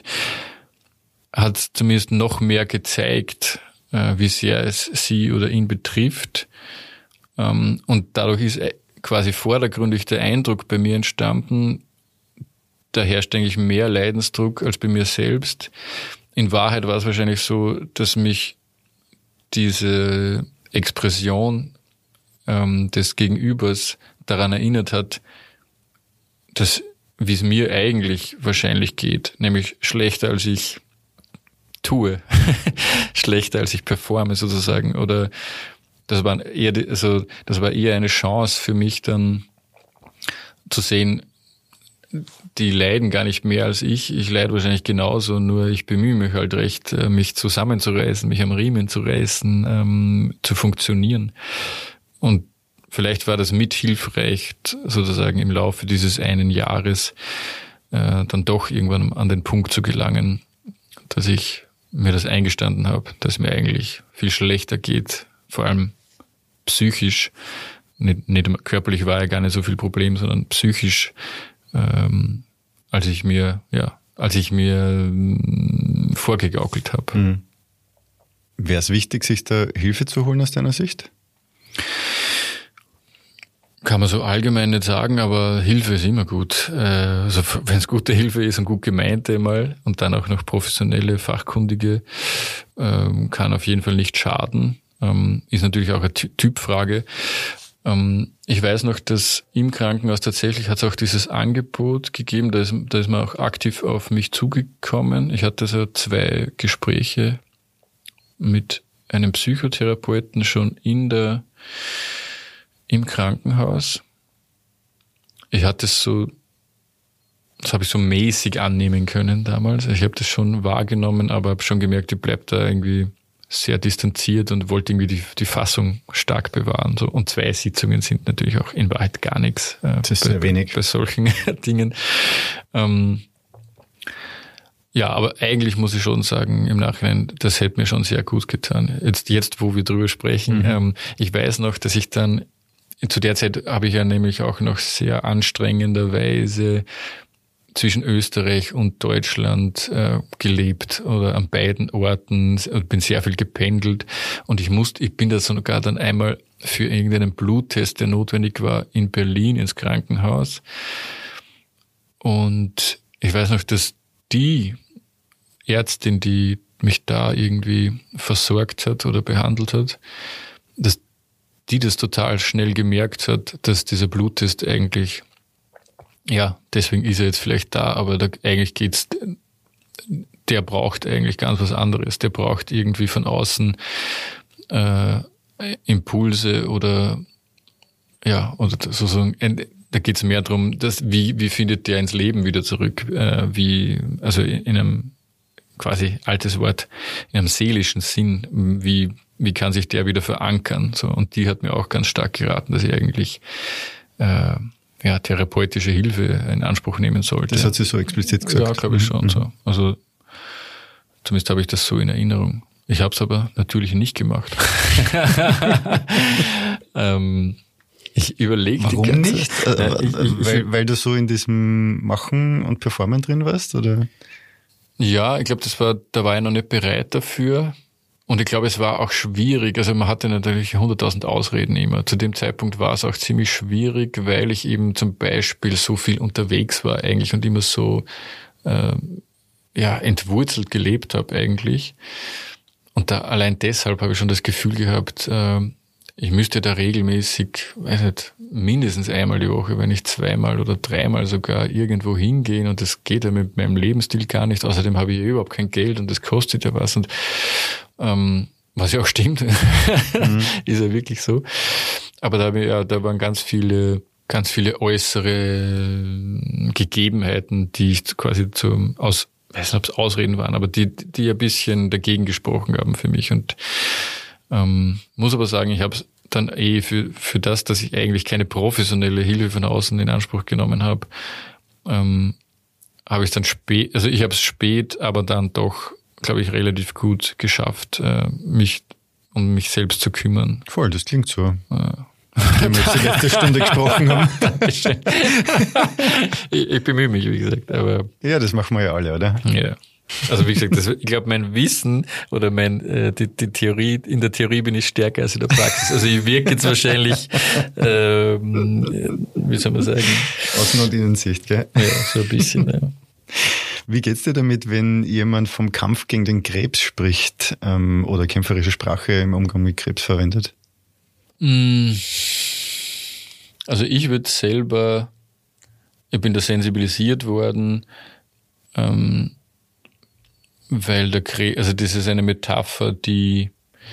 hat zumindest noch mehr gezeigt, äh, wie sehr es sie oder ihn betrifft. Ähm, und dadurch ist quasi vordergründig der Eindruck bei mir entstanden, da herrscht eigentlich mehr Leidensdruck als bei mir selbst. In Wahrheit war es wahrscheinlich so, dass mich diese Expression ähm, des Gegenübers daran erinnert hat, dass, wie es mir eigentlich wahrscheinlich geht, nämlich schlechter als ich tue, schlechter als ich performe sozusagen. Oder das war eher, also das war eher eine Chance für mich dann zu sehen, die leiden gar nicht mehr als ich. Ich leide wahrscheinlich genauso, nur ich bemühe mich halt recht, mich zusammenzureißen, mich am Riemen zu reißen, ähm, zu funktionieren. Und vielleicht war das mit hilfreich, sozusagen im Laufe dieses einen Jahres äh, dann doch irgendwann an den Punkt zu gelangen, dass ich mir das eingestanden habe, dass mir eigentlich viel schlechter geht, vor allem psychisch, nicht, nicht körperlich war ja gar nicht so viel Problem, sondern psychisch, ähm, als ich mir, ja, als ich mir ähm, vorgegaukelt habe. Mhm. Wäre es wichtig, sich da Hilfe zu holen aus deiner Sicht? Kann man so allgemein nicht sagen, aber Hilfe ist immer gut. Also wenn es gute Hilfe ist und gut gemeinte mal und dann auch noch professionelle, fachkundige, kann auf jeden Fall nicht schaden. Ist natürlich auch eine Typfrage. Ich weiß noch, dass im Krankenhaus tatsächlich hat es auch dieses Angebot gegeben, da ist, da ist man auch aktiv auf mich zugekommen. Ich hatte so zwei Gespräche mit einem Psychotherapeuten schon in der im Krankenhaus. Ich hatte es so, das habe ich so mäßig annehmen können damals. Ich habe das schon wahrgenommen, aber habe schon gemerkt, ich bleib da irgendwie sehr distanziert und wollte irgendwie die, die Fassung stark bewahren. So. Und zwei Sitzungen sind natürlich auch in Wahrheit gar nichts. Äh, das ist bei, sehr wenig. Bei solchen Dingen. Ähm, ja, aber eigentlich muss ich schon sagen, im Nachhinein, das hätte mir schon sehr gut getan. Jetzt, jetzt wo wir drüber sprechen, mhm. ähm, ich weiß noch, dass ich dann zu der Zeit habe ich ja nämlich auch noch sehr anstrengenderweise zwischen Österreich und Deutschland äh, gelebt oder an beiden Orten und bin sehr viel gependelt und ich musste, ich bin da sogar dann einmal für irgendeinen Bluttest, der notwendig war, in Berlin ins Krankenhaus und ich weiß noch, dass die Ärztin, die mich da irgendwie versorgt hat oder behandelt hat, dass die das total schnell gemerkt hat, dass dieser Bluttest eigentlich, ja, deswegen ist er jetzt vielleicht da, aber da eigentlich geht's, der braucht eigentlich ganz was anderes. Der braucht irgendwie von außen äh, Impulse oder ja, oder sozusagen, da geht's mehr darum, dass wie wie findet der ins Leben wieder zurück, äh, wie also in einem quasi altes Wort, in einem seelischen Sinn, wie wie kann sich der wieder verankern? So, und die hat mir auch ganz stark geraten, dass ich eigentlich äh, ja, therapeutische Hilfe in Anspruch nehmen sollte. Das hat sie so explizit gesagt? Ja, glaube ich schon. Mhm. So. Also zumindest habe ich das so in Erinnerung. Ich habe es aber natürlich nicht gemacht. ähm, ich überlege Warum die ganze nicht? Zeit. Ja, ich, ich, weil, weil du so in diesem Machen und Performen drin warst, oder? Ja, ich glaube, das war, da war ich noch nicht bereit dafür. Und ich glaube, es war auch schwierig. Also man hatte natürlich hunderttausend Ausreden immer. Zu dem Zeitpunkt war es auch ziemlich schwierig, weil ich eben zum Beispiel so viel unterwegs war eigentlich und immer so äh, ja entwurzelt gelebt habe eigentlich. Und da allein deshalb habe ich schon das Gefühl gehabt, äh, ich müsste da regelmäßig, weiß nicht, mindestens einmal die Woche, wenn nicht zweimal oder dreimal sogar irgendwo hingehen und das geht ja mit meinem Lebensstil gar nicht. Außerdem habe ich ja überhaupt kein Geld und das kostet ja was und ähm, was ja auch stimmt, mhm. ist ja wirklich so. Aber da, ja, da waren ganz viele, ganz viele äußere Gegebenheiten, die ich quasi zum aus, weiß nicht, ob es Ausreden waren, aber die, die ein bisschen dagegen gesprochen haben für mich und Ähm, muss aber sagen, ich habe es dann eh für für das, dass ich eigentlich keine professionelle Hilfe von außen in Anspruch genommen habe, ähm, habe ich dann spät, also ich habe es spät, aber dann doch, glaube ich, relativ gut geschafft, äh, mich um mich selbst zu kümmern. Voll, das klingt so. Ja. Wenn wir jetzt die letzte Stunde gesprochen haben. ich, ich bemühe mich, wie gesagt, aber ja, das machen wir ja alle, oder? Ja. Also wie gesagt, das, ich glaube, mein Wissen oder mein äh, die, die Theorie, in der Theorie bin ich stärker als in der Praxis. Also ich wirke jetzt wahrscheinlich, ähm, wie soll man sagen? Außen- und Innensicht, gell? Ja, so ein bisschen, ja. Wie geht's dir damit, wenn jemand vom Kampf gegen den Krebs spricht ähm, oder kämpferische Sprache im Umgang mit Krebs verwendet? Also ich würde selber, ich bin da sensibilisiert worden, ähm, weil der Krebs, also das ist eine Metapher, die,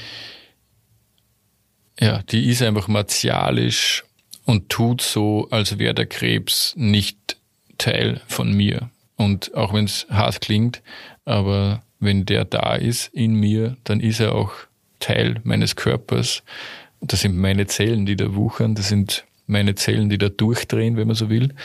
ja, die ist einfach martialisch und tut so, als wäre der Krebs nicht Teil von mir. Und auch wenn es hart klingt, aber wenn der da ist in mir, dann ist er auch Teil meines Körpers. Das sind meine Zellen, die da wuchern, das sind meine Zellen, die da durchdrehen, wenn man so will.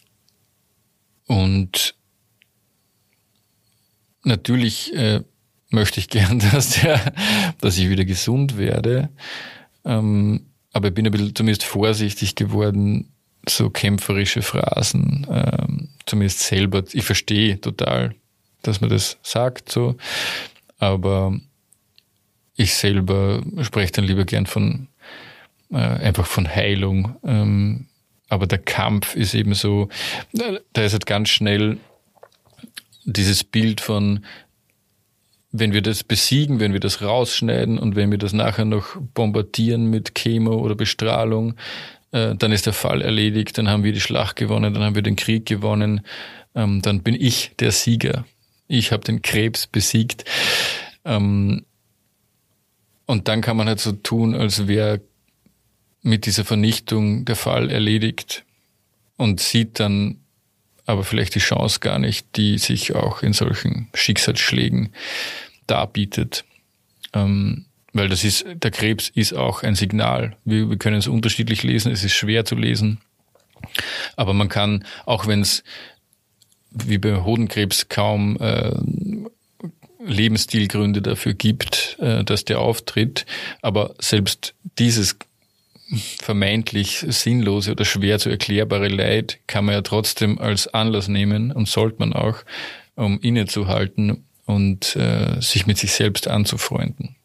Und natürlich äh, möchte ich gern, dass der, dass ich wieder gesund werde. Ähm, aber ich bin ein bisschen zumindest vorsichtig geworden, so kämpferische Phrasen, ähm, zumindest selber. Ich verstehe total, dass man das sagt, so. Aber ich selber spreche dann lieber gern von, äh, einfach von Heilung. Ähm, aber der Kampf ist eben so, da ist halt ganz schnell dieses Bild von, wenn wir das besiegen, wenn wir das rausschneiden und wenn wir das nachher noch bombardieren mit Chemo oder Bestrahlung, äh, dann ist der Fall erledigt, dann haben wir die Schlacht gewonnen, dann haben wir den Krieg gewonnen, ähm, dann bin ich der Sieger. Ich habe den Krebs besiegt. Ähm, und dann kann man halt so tun, als wäre mit dieser Vernichtung der Fall erledigt und sieht dann aber vielleicht die Chance gar nicht, die sich auch in solchen Schicksalsschlägen darbietet. Ähm, weil das ist, der Krebs ist auch ein Signal. Wir, wir können es unterschiedlich lesen, es ist schwer zu lesen. Aber man kann, auch wenn es wie bei Hodenkrebs kaum äh, Lebensstilgründe dafür gibt, äh, dass der auftritt, aber selbst dieses vermeintlich sinnlose oder schwer zu erklärbare Leid kann man ja trotzdem als Anlass nehmen und sollte man auch, um innezuhalten und äh, sich mit sich selbst anzufreunden.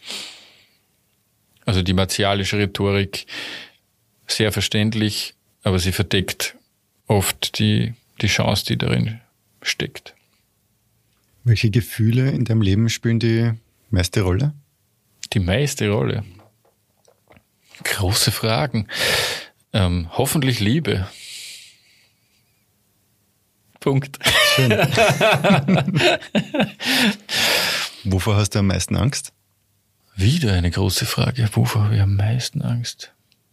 Also die martialische Rhetorik, sehr verständlich, aber sie verdeckt oft die, die Chance, die darin steckt. Welche Gefühle in deinem Leben spielen die meiste Rolle? Die meiste Rolle? Große Fragen. Ähm, hoffentlich Liebe. Punkt. Schön. Wovor hast du am meisten Angst? Wieder eine große Frage. Wovor habe ich am meisten Angst?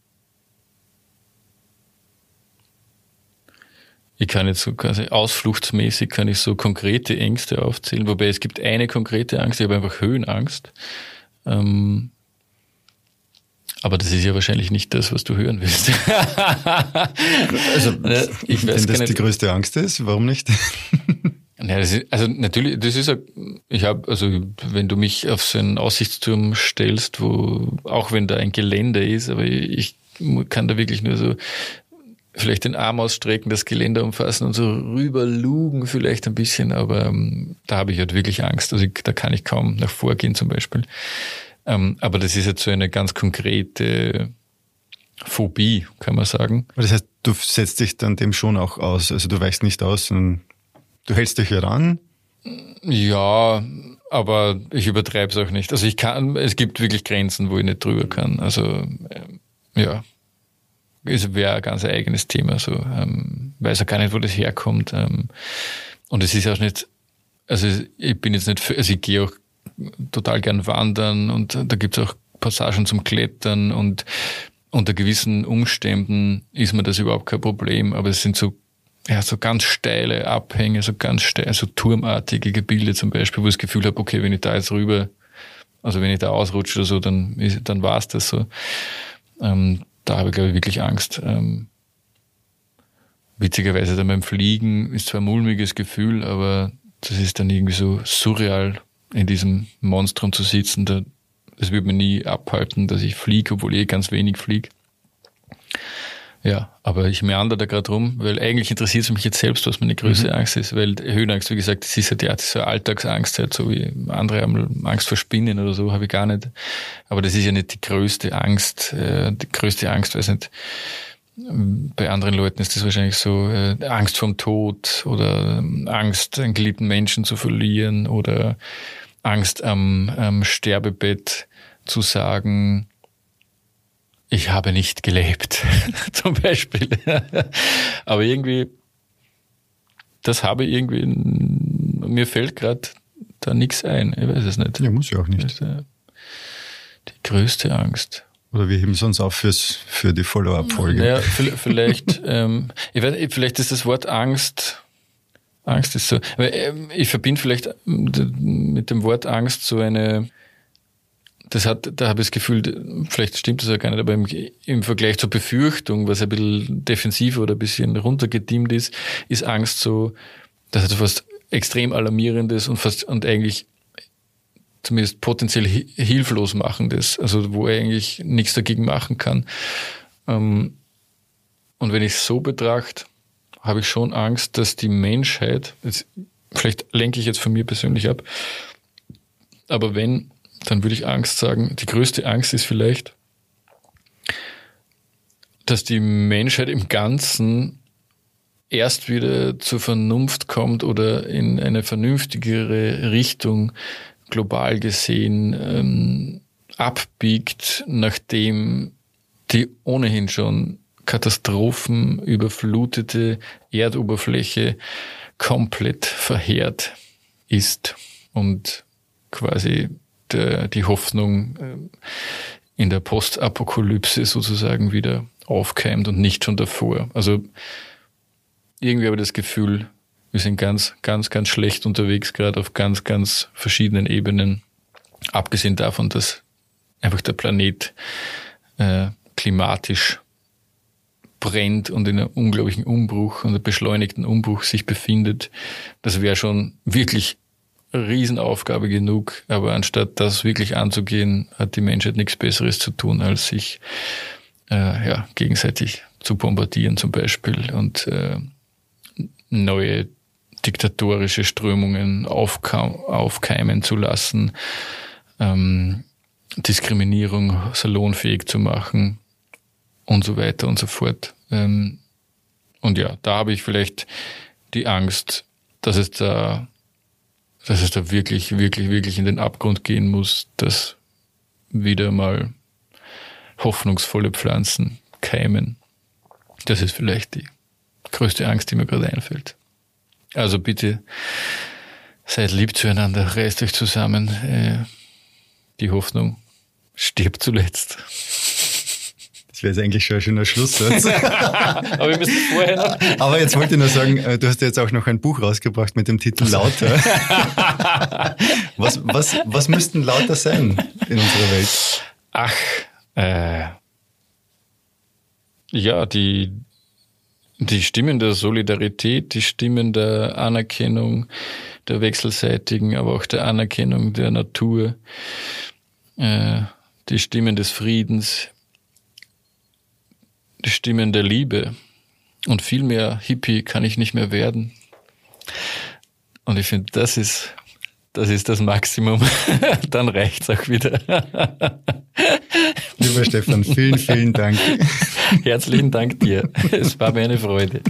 Ich kann jetzt so quasi ausfluchtsmäßig kann ich so konkrete Ängste aufzählen, wobei es gibt eine konkrete Angst, ich habe einfach Höhenangst. Ähm, Aber das ist ja wahrscheinlich nicht das, was du hören willst. Also, ich weiß wenn das die größte Angst ist, warum nicht? Ja, das ist, also natürlich, das ist, ich habe, also wenn du mich auf so einen Aussichtsturm stellst, wo, auch wenn da ein Geländer ist, aber ich kann da wirklich nur so vielleicht den Arm ausstrecken, das Geländer umfassen und so rüberlugen vielleicht ein bisschen, aber um, da habe ich halt wirklich Angst. Also ich, da kann ich kaum nach vorgehen zum Beispiel. Um, aber das ist jetzt so eine ganz konkrete Phobie, kann man sagen. Aber das heißt, du setzt dich dann dem schon auch aus, also du weichst nicht aus, sondern du hältst dich heran? Ja, aber ich übertreibe es auch nicht. Also ich kann, es gibt wirklich Grenzen, wo ich nicht drüber kann. Also ähm, ja, es wäre ein ganz eigenes Thema. So, ähm, weiß auch gar nicht, wo das herkommt. Ähm, und es ist auch nicht, also ich bin jetzt nicht, also ich gehe auch total gern wandern und da gibt es auch Passagen zum Klettern und unter gewissen Umständen ist mir das überhaupt kein Problem, aber es sind so ja so ganz steile Abhänge, so ganz steil, so turmartige Gebilde zum Beispiel, wo ich das Gefühl habe, okay, wenn ich da jetzt rüber, also wenn ich da ausrutsche oder so, dann ist, dann war's das so. Ähm, da habe ich, glaube ich, wirklich Angst. Ähm, witzigerweise dann beim Fliegen ist zwar ein mulmiges Gefühl, aber das ist dann irgendwie so surreal, in diesem Monstrum zu sitzen. Da, das wird mir nie abhalten, dass ich fliege, obwohl ich ganz wenig fliege. Ja, aber ich meander da gerade rum, weil eigentlich interessiert es mich jetzt selbst, was meine größte mhm. Angst ist, weil Höhenangst, wie gesagt, das ist halt ja so eine Alltagsangst, halt, so wie andere haben Angst vor Spinnen oder so, habe ich gar nicht. Aber das ist ja nicht die größte Angst. Äh, die größte Angst, weiß nicht, bei anderen Leuten ist das wahrscheinlich so äh, Angst vorm Tod oder ähm, Angst, einen geliebten Menschen zu verlieren oder Angst am, am Sterbebett zu sagen, ich habe nicht gelebt, zum Beispiel. Aber irgendwie, das habe ich irgendwie, mir fällt gerade da nichts ein. Ich weiß es nicht. Ja, muss ja auch nicht. Das ist äh, die größte Angst. Oder wir heben es uns auf fürs, für die Follow-up-Folge. Ja, vielleicht, ähm, ich weiß, vielleicht ist das Wort Angst, Angst ist so, aber ich verbinde vielleicht mit dem Wort Angst so eine, das hat, da habe ich das Gefühl, vielleicht stimmt das ja gar nicht, aber im, im Vergleich zur Befürchtung, was ein bisschen defensiver oder ein bisschen runtergedimmt ist, ist Angst so, das hat so fast extrem Alarmierendes und fast, und eigentlich zumindest potenziell hilflos machendes, also wo er eigentlich nichts dagegen machen kann. Und wenn ich es so betrachte, habe ich schon Angst, dass die Menschheit, jetzt, vielleicht lenke ich jetzt von mir persönlich ab, aber wenn, dann würde ich Angst sagen, die größte Angst ist vielleicht, dass die Menschheit im Ganzen erst wieder zur Vernunft kommt oder in eine vernünftigere Richtung global gesehen ähm, abbiegt, nachdem die ohnehin schon katastrophenüberflutete Erdoberfläche komplett verheert ist und quasi der, die Hoffnung äh, in der Postapokalypse sozusagen wieder aufkeimt und nicht schon davor. Also irgendwie habe ich das Gefühl, wir sind ganz, ganz, ganz schlecht unterwegs, gerade auf ganz, ganz verschiedenen Ebenen. Abgesehen davon, dass einfach der Planet äh, klimatisch brennt und in einem unglaublichen Umbruch und einem beschleunigten Umbruch sich befindet. Das wäre schon wirklich eine Riesenaufgabe genug, aber anstatt das wirklich anzugehen, hat die Menschheit nichts Besseres zu tun, als sich äh, ja, gegenseitig zu bombardieren zum Beispiel und äh, neue diktatorische Strömungen aufka- aufkeimen zu lassen, ähm, Diskriminierung salonfähig zu machen und so weiter und so fort. Ähm, und ja, da habe ich vielleicht die Angst, dass es da, dass es da wirklich, wirklich, wirklich in den Abgrund gehen muss, dass wieder mal hoffnungsvolle Pflanzen keimen. Das ist vielleicht die größte Angst, die mir gerade einfällt. Also bitte seid lieb zueinander, reißt euch zusammen. Äh, die Hoffnung stirbt zuletzt. Das wäre jetzt eigentlich schon ein schöner Schlusssatz. Aber wir müssen vorher noch. Aber jetzt wollte ich nur sagen, du hast ja jetzt auch noch ein Buch rausgebracht mit dem Titel Lauter. Was, was, was müssten lauter sein in unserer Welt? Ach, äh, ja, die, die Stimmen der Solidarität, die Stimmen der Anerkennung, der wechselseitigen, aber auch der Anerkennung der Natur, äh, die Stimmen des Friedens, die Stimmen der Liebe. Und viel mehr Hippie kann ich nicht mehr werden. Und ich finde, das ist, das ist das Maximum. Dann reicht's auch wieder. Lieber Stefan, vielen, vielen Dank. Herzlichen Dank dir. Es war mir eine Freude.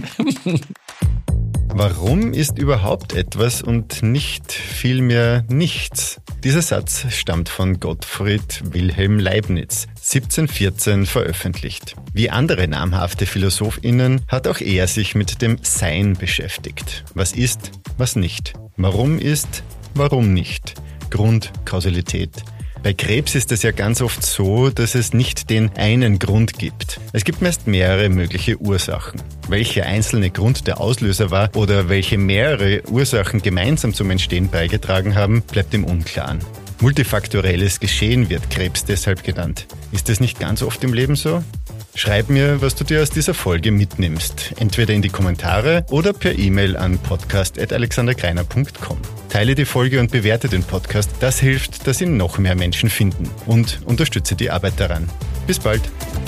Warum ist überhaupt etwas und nicht vielmehr nichts? Dieser Satz stammt von Gottfried Wilhelm Leibniz, siebzehnhundertvierzehn veröffentlicht. Wie andere namhafte PhilosophInnen hat auch er sich mit dem Sein beschäftigt. Was ist, was nicht? Warum ist, warum nicht? Grund, Kausalität. Bei Krebs ist es ja ganz oft so, dass es nicht den einen Grund gibt. Es gibt meist mehrere mögliche Ursachen. Welcher einzelne Grund der Auslöser war oder welche mehrere Ursachen gemeinsam zum Entstehen beigetragen haben, bleibt im Unklaren. Multifaktorielles Geschehen wird Krebs deshalb genannt. Ist das nicht ganz oft im Leben so? Schreib mir, was du dir aus dieser Folge mitnimmst. Entweder in die Kommentare oder per E-Mail an podcast at alexandergreiner punkt com. Teile die Folge und bewerte den Podcast. Das hilft, dass ihn noch mehr Menschen finden. Und unterstütze die Arbeit daran. Bis bald.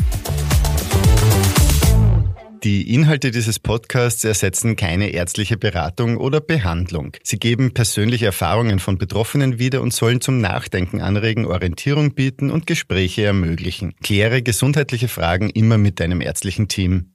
Die Inhalte dieses Podcasts ersetzen keine ärztliche Beratung oder Behandlung. Sie geben persönliche Erfahrungen von Betroffenen wieder und sollen zum Nachdenken anregen, Orientierung bieten und Gespräche ermöglichen. Kläre gesundheitliche Fragen immer mit deinem ärztlichen Team.